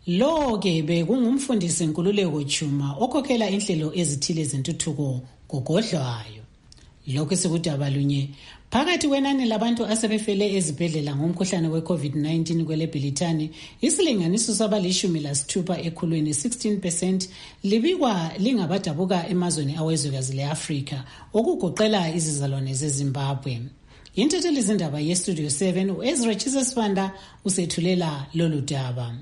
Lo ke bekungumfundisi Nkululeko Chuma okhokhela inhlelo ezithile zentuthuko kogodlayo. Lokho sikuthi abalunye phakathi kwenani labantu asebefele ezibhedlela ngomkhuhlane we-COVID nineteen kwele Bhilithani isilinganiso sabalishumi lasithupha ekhulwini sixteen percent libikwa lingabadabuka emazweni awezwekazi le-Afrika okugoqela izizalwane zeZimbabwe. Intatheli zindaba ye-Studio seven uEzra Chisesfanda usethulela lolu daba.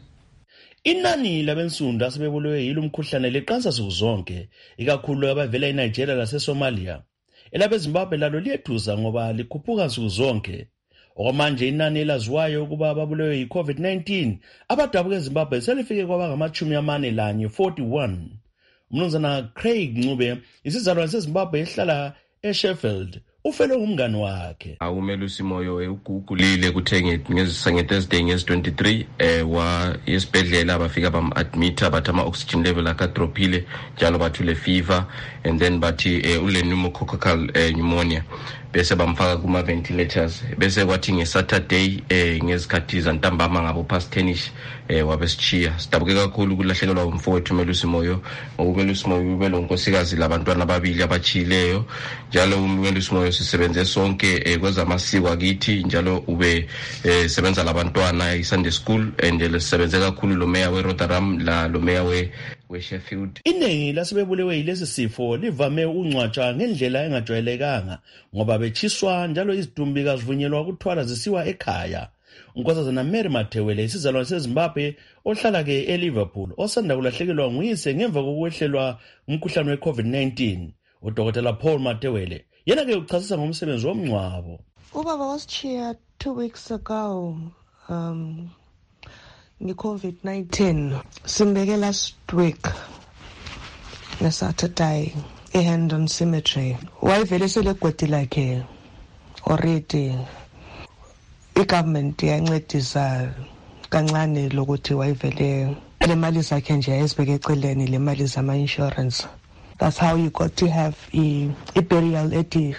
Inani labensunda asebebulawe yilo umkhuhlane leqansa sukuzonke ikakhulu abavela eNigeria laseSomalia. Elabe Zimbabwe lalo liyethusa ngoba likhuphuka nsuku zonke. Okwamanje inani elaziwayo ukuba babulewe yi-COVID nineteen abadabuka eZimbabwe selifike kwabangamachumi amane lanye forty-one. Umnumzana Craig Ncube isizalwane seZimbabwe ehlala eSheffield ufele umngani wakhe. Umelusi Moyo ugulile kuthe nge-Thursday ngezi twenty-three eh wa esibhedlela bafika bam-admita bathi ama-oxygen level akadrophile njalo bathi ule fever and then bathi eh, ule pneumococcal eh, pneumonia bese bamfaka kuma-ventilators bese kwathi nge-Saturday eh, ngezikhathi zantambama ngabo past ten-ish eh, wabesitshiya. Sidabuke kakhulu ukulahlekelwa umfowethu uMelusi Moyo ngoba uMelusi Moyo ube lonkosikazi labantwana ababili abachileyo njalo uMelusi Moyo sisebenze sonke eh, kwezamasiko akithi njalo ube eh, sebenza labantwana i-Sunday school and lesebenze kakhulu lo meya we-Rotherham la lo meya we we-Sheffield. Iningi lasebebulewe yilesi sifo livame ukungcwatshwa ngendlela engajwayelekanga ngoba bechiswa njalo izidumbi kazivunyelwa ukuthwala zisiwa ekhaya. Unkosazana Mary Mathewele isizalwane seZimbabwe ohlala ke eLiverpool osanda kulahlekelwa nguyise ngemva kokwehlelwa umkhuhlane we-COVID nineteen. Udokotela Paul Mathewele yena ke uchasisa ngomsebenzi womngcwabo. Ubaba wasitshiya two weeks ago um nge-COVID nineteen. Simbeke last week nge-Saturday eHandon Cemetery. Wayevele selegwedi lakhe already. I-government yancedisa kancane lokuthi wayevele le mali zakhe nje ayizibeke eceleni le mali zama-insurance. That's how you got to have a, a burial at a,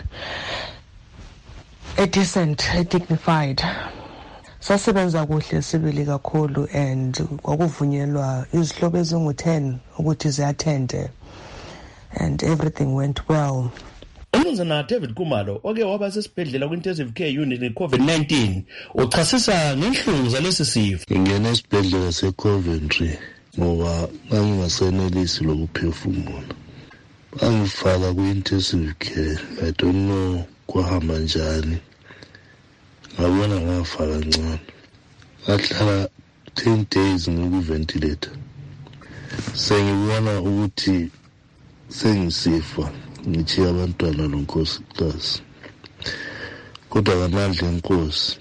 a decent, a dignified. Sasebenza kuhle sibili kakhulu and kwakuvunyelwa izihlobo ezingu ten ukuthi ziattende and everything went well. Umnumzana David Kumalo oke waba sesibhedlela ku-intensive care unit nge-COVID nineteen uchasisa ngenhlungu zalesi sifo. Ngingena esibhedlela se-Coventry ngoba ngangingasenelisi lokuphefumula. Bangifaka ku-intensive care. I don't know kwahamba njani. Ngabona ngafa kancane. Ngahlala ten days ngikuventilator. Sengibona ukuthi sengisifa. Ngithi abantwana lonkosikazi kodwa ngamandla enkosi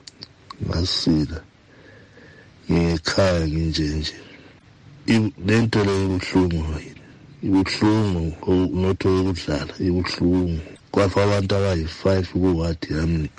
ngasila ngekhaya nginjenje lento le ibuhlungu ibuhlungu notho yokudlala ibuhlungu kwafa abantu abayi-five kuwadi yami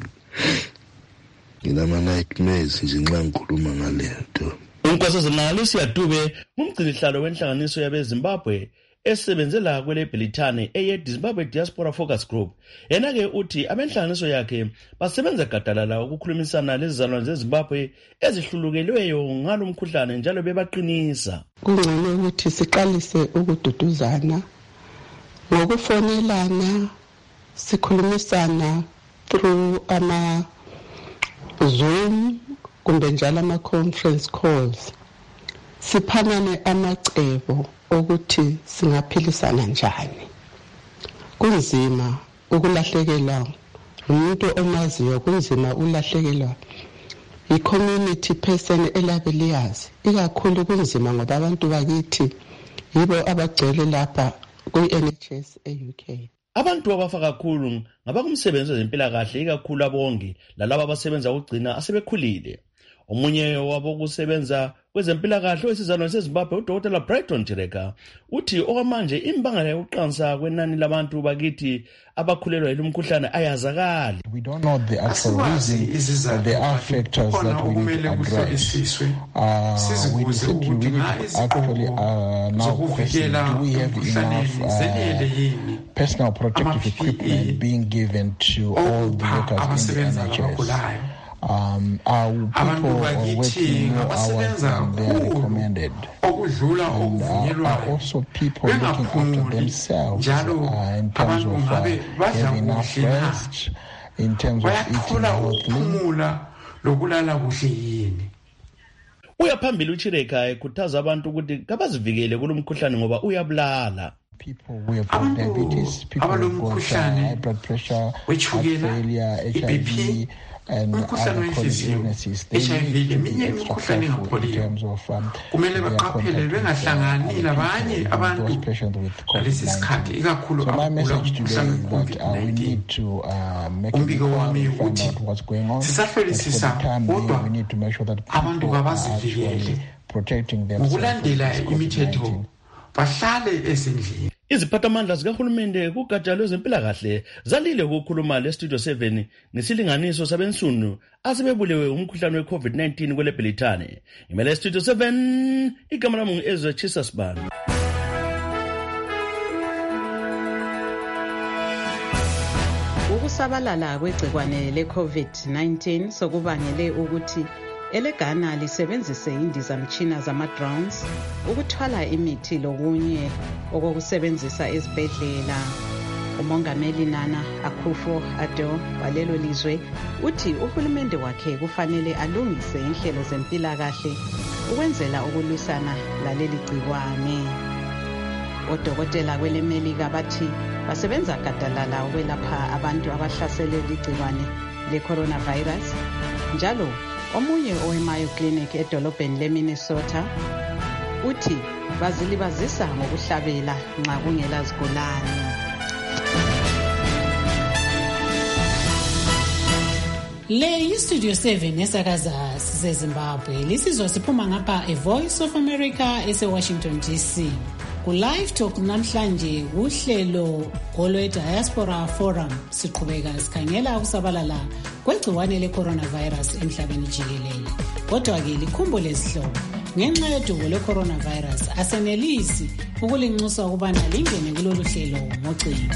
ngilama-nightmares nje nxa ngikhuluma ngale nto. Unkosazana Lucia Dube ngumgcinihlalo wenhlanganiso yabeZimbabwe esebenzela kwele Britane eye Zimbabwe Diaspora Focus Group. Yena ke uthi abenhlanganiso yakhe basebenza gadalala ukukhulumisana lezizalwane zeZimbabwe ezihlulukelweyo ngalo mkhuhlane njalo bebaqinisa. Kungcono ukuthi siqalise ukududuzana ngokufonelana sikhulumisana through ama Zoom kumbe njalo ama conference calls. Siphanane amacebo ukuthi singaphilisana njani. Kunzima ukulahlekelwa umuntu omaziyo, kunzima ulahlekelwa i-community person elabeliyazi. Ikakhulu kunzima ngoba abantu bakithi yibo abagcwele lapha kwi-N H S e-U K. Abantu abafa kakhulu ngabakumsebenzi wezempilakahle ikakhulu abongi lalabo abasebenza ukugcina asebekhulile. Omunye wabo kusebenza kwezempilakahle wesizalwane seZimbabwe uDokotela Brighton Chireka uthi okwamanje imbangela yokuqansa kwenani labantu bakithi abakhulelwa yilo mkhuhlane ayazakali. We don't know the actual reason, but there are factors that we need to address. Uh, we simply we need to actually uh, now question, do we have enough uh, personal protective equipment being given to all the workers in the N H S? Um, our people are working more hours than they are recommended, and uh, are also people looking after themselves uh, in terms of uh, having enough rest, in terms of eating healthily. Uyaphambili uChireka ekhuthaza abantu ukuthi kabazivikele kulomkhuhlane ngoba uyabulala. People who have got diabetes, people who have got uh, high blood pressure, heart failure, H I V, and other chronic illnesses. They need to be extra careful in terms of um, their contact with uh, those patients with COVID nineteen. So my message today is that uh, we need to uh, make a inquiry, find out what's going on. But for the time being, we need to make sure that people are actually protecting themselves from COVID nineteen. Iziphathamandla zikahulumende kugatsha lwezempilakahle zalile ukukhuluma lestudio seven ngesilinganiso sabensundu asebebulewe umkhuhlane we-COVID nineteen kwele Bhelithane. Imele studio seven igama lami ngu-Ezra Chisasban. Ukusabalala kwegcikwane le-COVID nineteen sokubangele ukuthi eleGhana lisebenzise indizamtshina zama-drones ukuthwala imithi lokunye okokusebenzisa ezibhedlela. Umongameli Nana Akufo-Addo walelo lizwe uthi uhulumende wakhe kufanele alungise inhlelo zempilakahle ukwenzela ukulwisana laleli gcikwane. Odokotela kwele Melika bathi basebenza gadalala ukwelapha abantu abahlaselwe ligcikwane le-coronavirus. Njalo omunye owe-Mayo Clinic edolobheni le-Minnesota uthi bazilibazisa ngokuhlabela nxa kungela zigulane. Le iStudio seven esakaza siseZimbabwe lisizwa siphuma ngapha eVoice of America ese-Washington D C. Ku-Live Talk namhlanje uhlelo olwe-Diaspora Forum siqhubeka sikhangela ukusabalala kwegciwane le-coronavirus emhlabeni jikelele. Kodwa-ke likhumbule lezihlobo ngenxa yodubo lwe-coronavirus asenelisi ukulinxusa ukubana lingene kulolu hlelo ngocingo.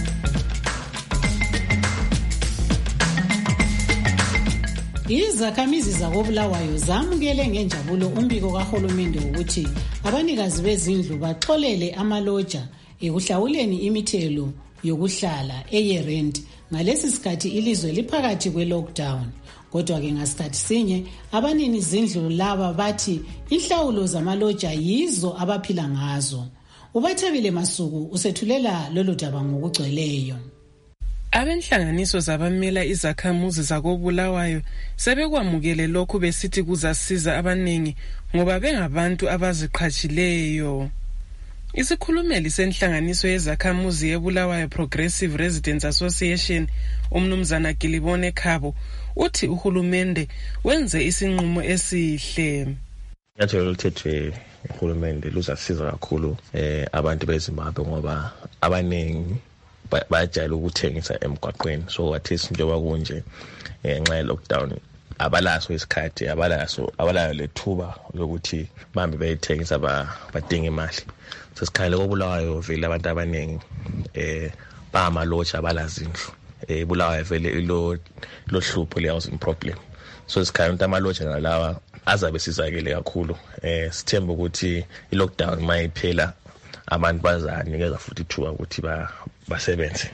Izakhamizi zakoBulawayo zamukele ngenjabulo umbiko kahulumende ukuthi abanikazi bezindlu baxolele amaloja ekuhlawuleni imithelo yokuhlala eye-rent ngalesi sikhathi ilizwe liphakathi kwe-lockdown. Kodwa-ke ngasikhathi sinye abanini zindlu laba bathi inhlawulo zamaloja yizo abaphila ngazo. Ubathebile Masuku usethulela lolu daba ngokugcweleyo. Abenhlanganiso zabamela izakhamuzi zakoBulawayo sebekwamukele lokhu besithi kuzasiza abaningi ngoba bengabantu abaziqhatshileyo. Isikhulumeli senhlanganiso yezakhamuzi yeBulawayo Progressive Residents Association umnumzana Gilibone Khabo uthi uhulumende wenze isinqumo esihle. Nyathelo lithethwe uhulumende luzasiza kakhulu eh abantu beZimbabwe ngoba abaningi bajayela ukuthengisa emgwaqweni, so wathi njengoba kunje ngenxa ye lockdown abalaso isikhathi abalaso abalayo lethuba lokuthi bambe bayithengisa badinga imali. Sesikhale koBulawayo vele abantu abaningi eh bamaloja abalazindlu eh Bulawayo vele ilo lo hlupho le housing problem, so sikhale ukuthi amaloja ngalawa azabe sizakele kakhulu. Eh sithemba ukuthi i lockdown mayiphela abantu bazanikeza futhi ithuba ukuthi ba basebenze.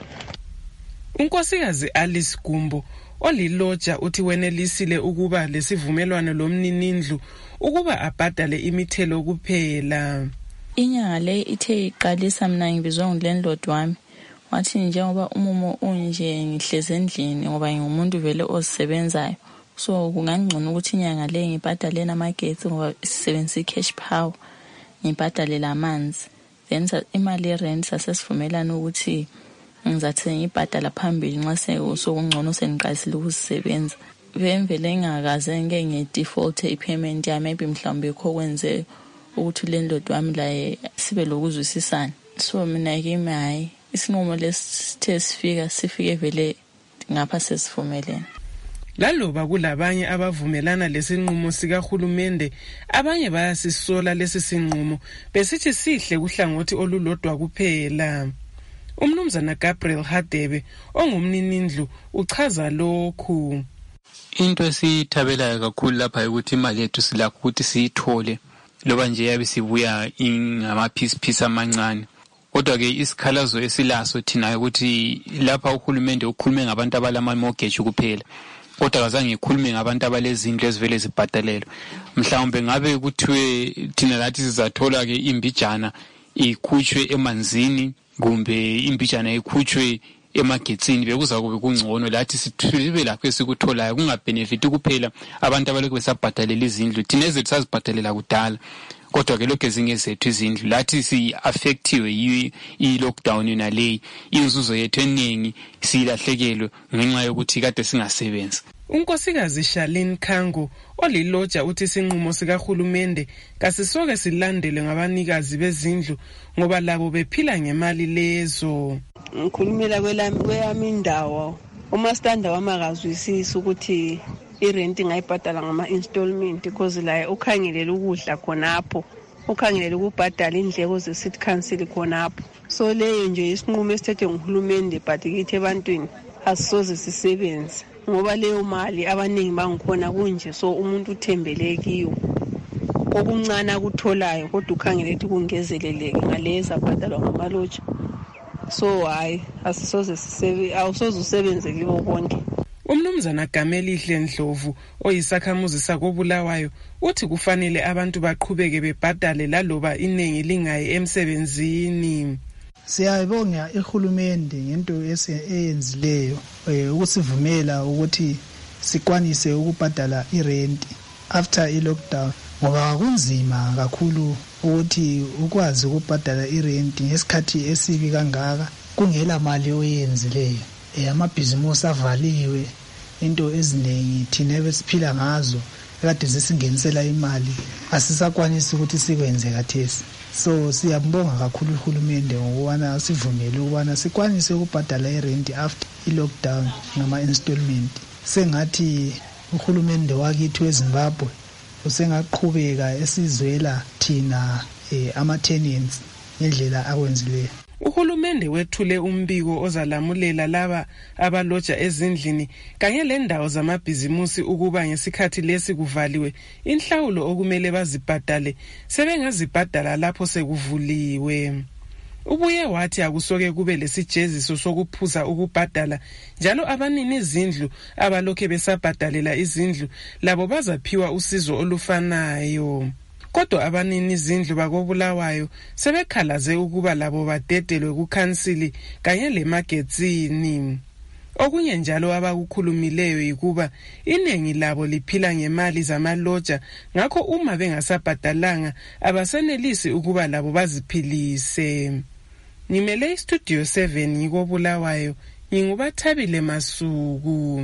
Unkosikazi Alice Gumbo oliloja uthi wenelisile ukuba lesivumelwano lomninindlu ukuba abhadale imithelo kuphela. Inyanga le ithe iqalisa mina ngibizwa ngulandlord wami wathi njengoba umumo unje ngihleze endlini ngoba ngumuntu vele ozisebenzayo, so kungangcono ukuthi inyanga le ngibhadale namagetsi ngoba sisebenzisa cash power, ngibhadale lamanzi. Then imali yerent sasesivumelana ukuthi ngizathi ngibhadala phambili nxa sekungcono seniqalisile ukusebenza. Vemvele ngakaze ngeke ngedefault ipayment ya maybe mhlawumbe kho kwenze ukuthi landlord wami la sibe lokuzwisisana. So mina kimi hayi isinqumo lesithe sifika sifike vele ngapha sesivumelene. Laloba kulabanye abavumelana lesinqumo sikahulumende, abanye bayasisola lesi sinqumo besithi sihle kuhlangothi olulodwa kuphela. Umnumzana Gabriel Hadebe ongumninindlu uchaza lokhu. Into esithabelayo kakhulu lapha ukuthi imali yethu silakho ukuthi siyithole loba nje yabe sibuya ingamaphisi phisi amancane. Kodwa ke isikhalazo esilaso thina ukuthi lapha uhulumende ukhulume ngabantu abalama mortgage kuphela. Kodwa kazange ngikhulume ngabantu abalezindlu ezivele zibhadalelwe. Mhlawumbe ngabe kuthiwe thina lathi sizathola ke imbijana ikhutshwe emanzini kumbe imbijana ikhutshwe emagetsini bekuza kube kungcono lathi sibe lapho esikutholayo kungabenefiti kuphela abantu abalokhu besabhadalela izindlu thina ezethu sazibhadalela kudala kodwa ke lokho ezinye zethu izindlu lathi si-affectiwe i-lockdown yona leyi inzuzo yethu eningi siyilahlekelwe ngenxa yokuthi kade singasebenzi. Unkosikazi Charlene Khango oliloja uthi isinqumo sikahulumende kasisoke silandelwe ngabanikazi bezindlu ngoba labo bephila ngemali lezo. Ngikhulumela kweyami indawo umastanda wamakazwisisa ukuthi irent ngayibhadala ngama-installment because la ukhangelela ukudla khonapho ukhangelela ukubhadala indleko ze-city council khonapho. So leyo nje isinqumo esithethwe nguhulumende but kithi ebantwini asisoze sisebenze ngoba leyo mali abaningi bangikhona kunje so umuntu uthembele kiyo okuncane kutholayo kodwa ukhangele ukuthi kungezeleleke ngaleza abhadalwa ngamaloja. So hayi asisoze sisebenze awusoze usebenze kibo bonke. Umnumzana Gamelihle Ndlovu oyisakhamuzi sakobulawayo uthi kufanele abantu baqhubeke bebhadale laloba inengi lingayi emsebenzini. Siyabonga ihulumende ngento eyenzileyo ukusivumela ukuthi sikwanise ukubhadala irent after i-lockdown ngoba kunzima kakhulu ukuthi ukwazi ukubhadala irent ngesikhathi esibi kangaka kungela mali oyenzileyo. Amabhizimusi avaliwe into eziningi thina ebesiphila ngazo kade zisingenisela imali asisakwanisi ukuthi sikwenze kathesi. So siyambonga kakhulu uhulumende ngokubana sivumele ukubana sikwanise ukubhadala irent after i-lockdown ngama-installment. Sengathi uhulumende wakithi weZimbabwe usengaqhubeka esizwela thina eh, ama-tenants ngendlela akwenzileyo. Uhulumende wethule umbiko ozalamulela laba abaloja ezindlini kanye lendawo zamabhizimusi ukuba ngesikhathi lesi kuvaliwe inhlawulo okumele bazibhadale sebengazibhadala lapho sekuvuliwe. Ubuye wathi akusoke kube lesijeziso sokuphuza ukubhadala njalo abanini izindlu abalokhe besabhadalela izindlu labo bazaphiwa usizo olufanayo. Kodwa abanini izindlu bakobulawayo sebekhalaze ukuba labo badedelwe kukhansili kanye lemagetsini. Okunye njalo abakukhulumileyo yikuba inengi labo liphila ngemali zamaloja ngakho uma bengasabhadalanga abasenelisi ukuba labo baziphilise. Ngimele istudio seven ngikobulawayo ngingubathabile Masuku.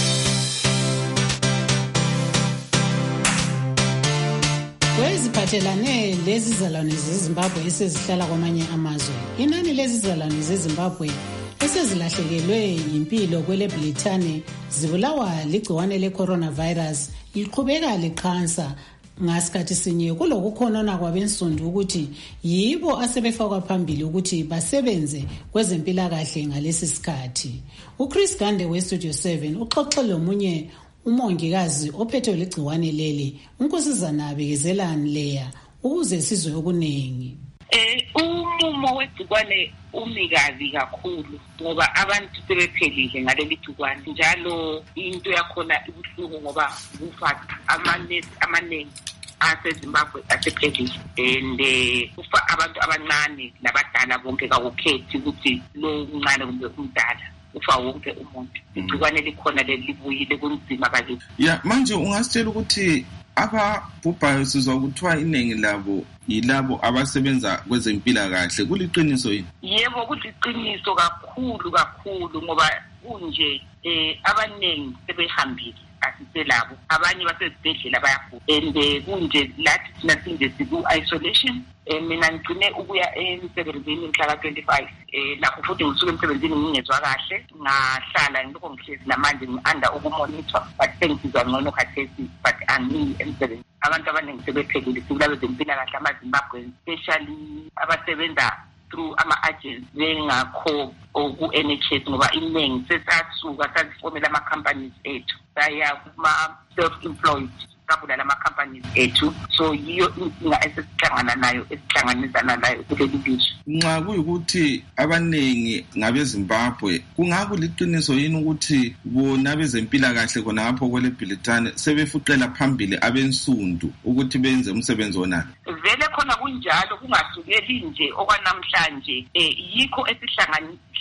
Kweziphathelane lezi zalwane zeZimbabwe esezihlala kwamanye amazwe, inani lezi zalwane zeZimbabwe esezilahlekelwe impilo kwele Britane zibulawa ligciwane le-coronavirus liqhubeka liqhansa. Ngasikhathi sinye kulokukhonona kwabensundu ukuthi yibo asebefakwa phambili ukuthi basebenze kwezempilakahle ngalesi sikhathi. uChris Gande weStudio seven uxoxele omunye umongikazi ophethwe ligciwane leli, unkosazana Abekezelani Leya, ukuze sizwe okuningi. Eh umumo wegciwane umikazi kakhulu ngoba abantu sebephelile ngaleli gciwane njalo into yakhona ibuhlungu ngoba kufa amanesi amaningi aseZimbabwe asephelile and kufa abantu abancane labadala bonke kakukhethi ukuthi lo uncane kumbe umdala ufa wonke umuntu. Igciwane likhona lelibuyile kunzima kabi. Ya manje ungasitshela ukuthi ababhubhayo sizwa kuthiwa inengi labo yilabo abasebenza kwezempilakahle, kuliqiniso yini? Yebo kuliqiniso kakhulu kakhulu ngoba kunje eh abanengi sebehambile asiselabo abanye basezibhedlela bayagula and kunje lathi thina sinje siku-isolation. Um, mina ngigcine ukuya emsebenzini mhla twenty-five eh lapho futhi ngisuke emsebenzini ngingezwa kahle ngahlala ngilokho ngihlezi namanje ngi-under ukumonitor but sengizizwa ngcono khathesi but angimi emsebenzini. Abantu abaningi sebephelile sikulabo zempilakahle amaZimbabwe especially abasebenza through ama-agents bengakho ku-N H S ngoba iningi sesasuka sazifomela ama-companies ethu saya kuma-self-employed kabula lama companies ethu. So yiyo inkinga esesihlangana nayo esihlanganisana nayo kuleli lizwe. Nxa kuyikuthi abaningi ngabeZimbabwe kungaku liqiniso yini ukuthi bona bezempilakahle khona lapho kwele Britane sebefuqela phambili abensundu ukuthi benze umsebenzi wona? Vele khona kunjalo kungasukeli nje okwanamhlanje eh yikho esihlangana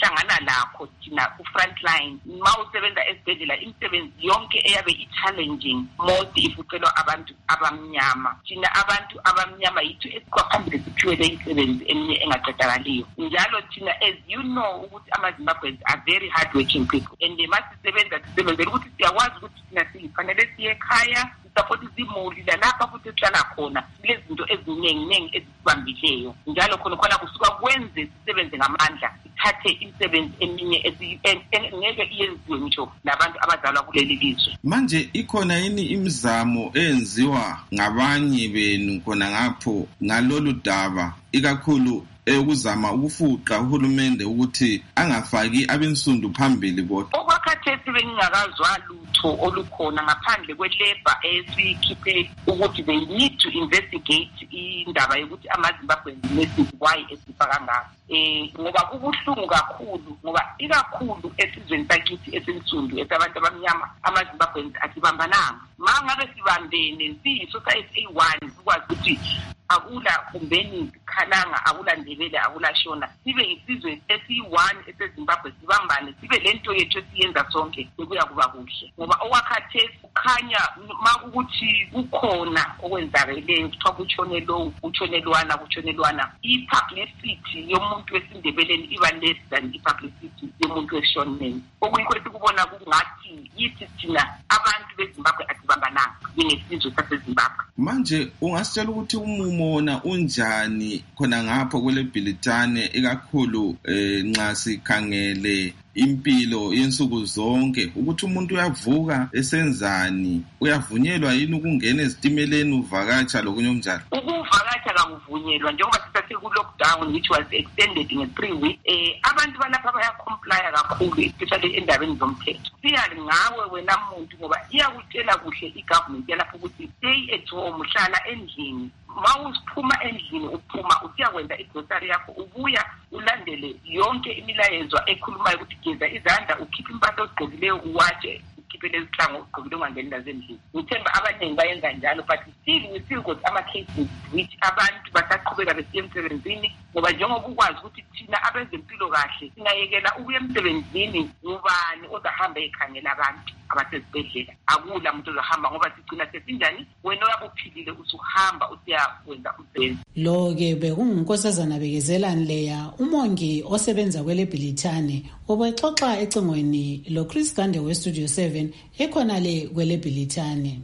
sihlangana lakho thina ku-frontline ma usebenza esibhedlela imisebenzi yonke eyabe i-challenging most ifucelwa abantu abamnyama. Thina abantu abamnyama yithu esiqwaphambili siphiwe le imisebenzi eminye engaqedakaliyo. Njalo thina, as you know, ukuthi ama-Zimbabweans are very hard working people, and they must sisebenza sisebenzela ukuthi siyakwazi ukuthi thina sifanele siye ekhaya support izimuli lalapha futhi sihlala khona lezinto eziningi ezibambileyo. Njalo khona khona kusuka kwenze sisebenze ngamandla ithathe imisebenzi eminye engeke iyenziwe ngisho nabantu abadalwa kuleli lizwe. Manje ikhona yini imizamo eyenziwa ngabanye benu khona ngapho ngalolu daba ikakhulu ukuzama ukufuqa uhulumende ukuthi angafaki abensundu phambili kodwa? Okwakhathesi bengingakazwa lutho olukhona ngaphandle kwelabor esikhiphe ukuthi they need to investigate indaba yokuthi ama-Zimbabweans nurses why esifa kangaka. Eh ngoba kubuhlungu kakhulu ngoba ikakhulu esizweni sakithi esinsundu esabantu abamnyama ama-Zimbabweans asibambananga. Ma ngabe sibambene siyi-society A one sikwazi ukuthi akula kumbeni khalanga akula ndebele akula shona sibe isizwe esi-one eseZimbabwe sibambane sibe lento yethu esiyenza sonke bekuya kuba kuhle ngoba okwakhathesi kukhanya makukuthi kukhona okwenzakeleyo kuthiwa kutshone lowo kutshonelwana kutshonelwana i-publicity yomuntu wesindebeleni iba less than i-publicity yomuntu wesishoneni. Okuyikho esikubona kungathi yithi thina abantu beZimbabwe asibambananga njengesizwe saseZimbabwe. Manje ungasitshela ukuthi umumona unjani khona ngapho kwele Bhilitane ikakhulu eh nxa sikhangele impilo yensuku zonke ukuthi umuntu uyavuka esenzani uyavunyelwa yini ukungena ezitimeleni uvakatsha lokunye okunjalo? Ukuvakatsha kakuvunyelwa njengoba sithathe ku lockdown which was extended in three weeks. Eh abantu balapha baya comply kakhulu especially endabeni zomthetho. Siyali ngawe wena muntu ngoba iyakutshela kuhle i-government yalapha ukuthi stay at home hlala endlini. Ma usiphuma endlini uphuma usiyakwenza igrocery yakho ubuya ulandele yonke imilayezo ekhulumayo ukuthi geza izandla ukhiphe impahla ogqokileyo uwatshe ukhiphe lezihlangu ogqokile ungangeni endlini. Ngithemba abaningi bayenza njalo but still we still got ama-cases which abantu basaqhubeka besiya emsebenzini ngoba njengoba ukwazi ukuthi thina abezempilo kahle singayekela ukuya emsebenzini ngubani ozahamba ekhangela abantu abasezibhedlela akula muntu ozohamba ngoba sigcina sesinjani wena oyabuphilile usuhamba usiyakwenza umsebenzi. Lo-ke bekungunkosazana Bekezelani Leya umongi osebenza kwele Bhilitane obexoxa ecingweni lo Chris Gande we Studio seven ekhona le kwele Bhilitane.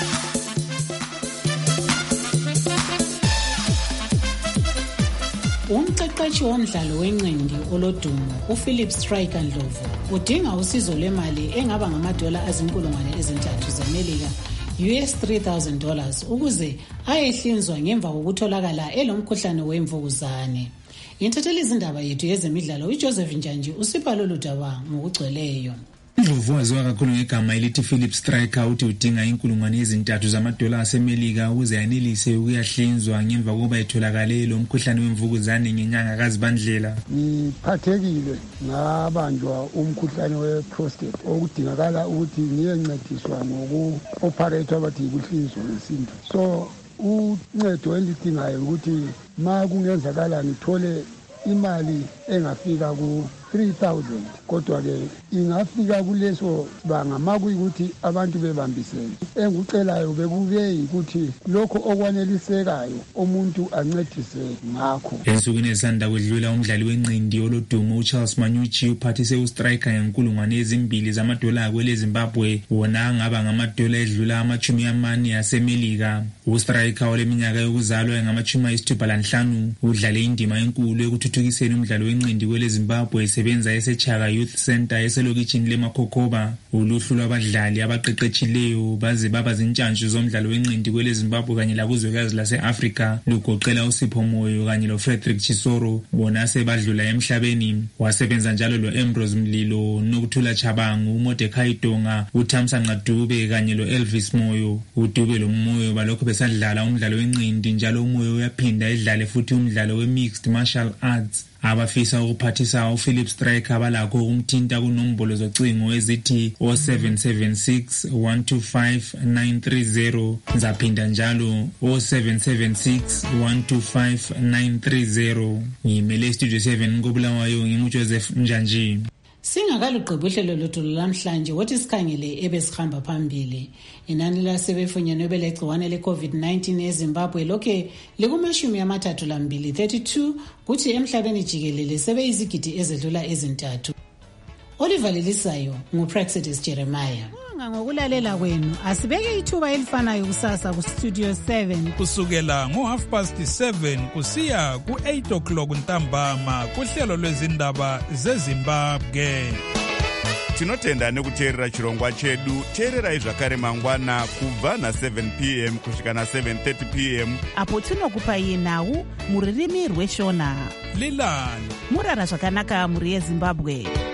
Umqeqeshi womdlalo wenqindi olodumo uPhilip Striker Ndlovu udinga usizo lwemali engaba ngamadola azinkulungwane ezintathu zeMelika U S three thousand dollars ukuze ayehlinzwa ngemva kokutholakala elomkhuhlane wemvukuzane. Intatheli izindaba yethu yezemidlalo uJoseph Njanji usipha lolu daba ngokugcweleyo. Ndlovu waziwa kakhulu ngegama elithi Philip Striker uthi udinga inkulungwane ezintathu zamadola aseMelika ukuze yanelise ukuyahlinzwa ngemva kokuba etholakale lo mkhuhlane wemvukuzane ngenyanga kaZibandlela. Ngiphathekile ngabanjwa umkhuhlane weprostate okudingakala ukuthi ngiyencediswa ngoku-operate abathi yikuhlinzwa ngesintu. So uncedo elidingayo ukuthi ma kungenzakala ngithole imali engafika ku three thousand kodwa ke ingafika kuleso banga makuyikuthi abantu bebambisene. Engicelayo bekube ukuthi lokho okwanelisekayo umuntu ancedise ngakho. Ensukwini esanda kwedlula umdlali wenqindi olodumo uCharles Manyuchi uphathise uStriker ngenkulungwane ezimbili zamadola kwele Zimbabwe wona ngaba ngamadola edlula amachumi amane yaseMelika. uStriker oleminyaka yokuzalwa engamachumi ayisithupha lanhlanu udlale indima enkulu ekuthuthukiseni umdlalo wenqindi kwele Zimbabwe esebenza eseChaka Youth Center eselokitshini leMakhokoba. Uluhlu lwabadlali abaqeqetshileyo baze baba zintshantshu zomdlalo wenqindi kwele Zimbabwe kanye lakuzwekazi lase-Afrika lugoqela uSipho Moyo kanye loFrederick Chisoro bona sebadlula emhlabeni. Wasebenza njalo lo-Ambrose Mlilo, Nokuthula Chabangu, uMordecai Donga, uThamsanqa Dube kanye lo-Elvis Moyo. uDube lo Moyo balokho besadlala umdlalo wenqindi njalo uMoyo uyaphinda edlale futhi umdlalo we-mixed martial arts. abafisa ukuphathisa uPhilip Striker balakho ukumthinta kunombolo zocingo ezithi zero seven seven six one two five nine three zero nzaphinda njalo zero seven seven six one two five nine three zero. Ngimele Studio seven koBulawayo nginguJoseph Njanji. Singakalugqiba uhlelo lwethu lamhlanje wothi sikhangele ebesihamba phambili. Inani lasebefunyenwe belegciwane le-COVID nineteen eZimbabwe lokhe likumashumi amathathu lambili thirty-two kuthi emhlabeni jikelele sebeyizigidi ezedlula ezintathu. Oliver Lilisayo nguPraxidis Jeremiah. Ngokulalela kwenu asibeke ithuba elifanayo kusasa ku Studio seven kusukela ngo half past seven kusiya ku eight o'clock ntambama kuhlelo lwezindaba zeZimbabwe. Tinotenda nekuteerera chirongwa chedu. Teererai zvakare mangwana kubva na seven p m kusvika na seven thirty p m apo tinokupai nhau muririmi rweshona. Lilani murara zvakanaka muri yeZimbabwe.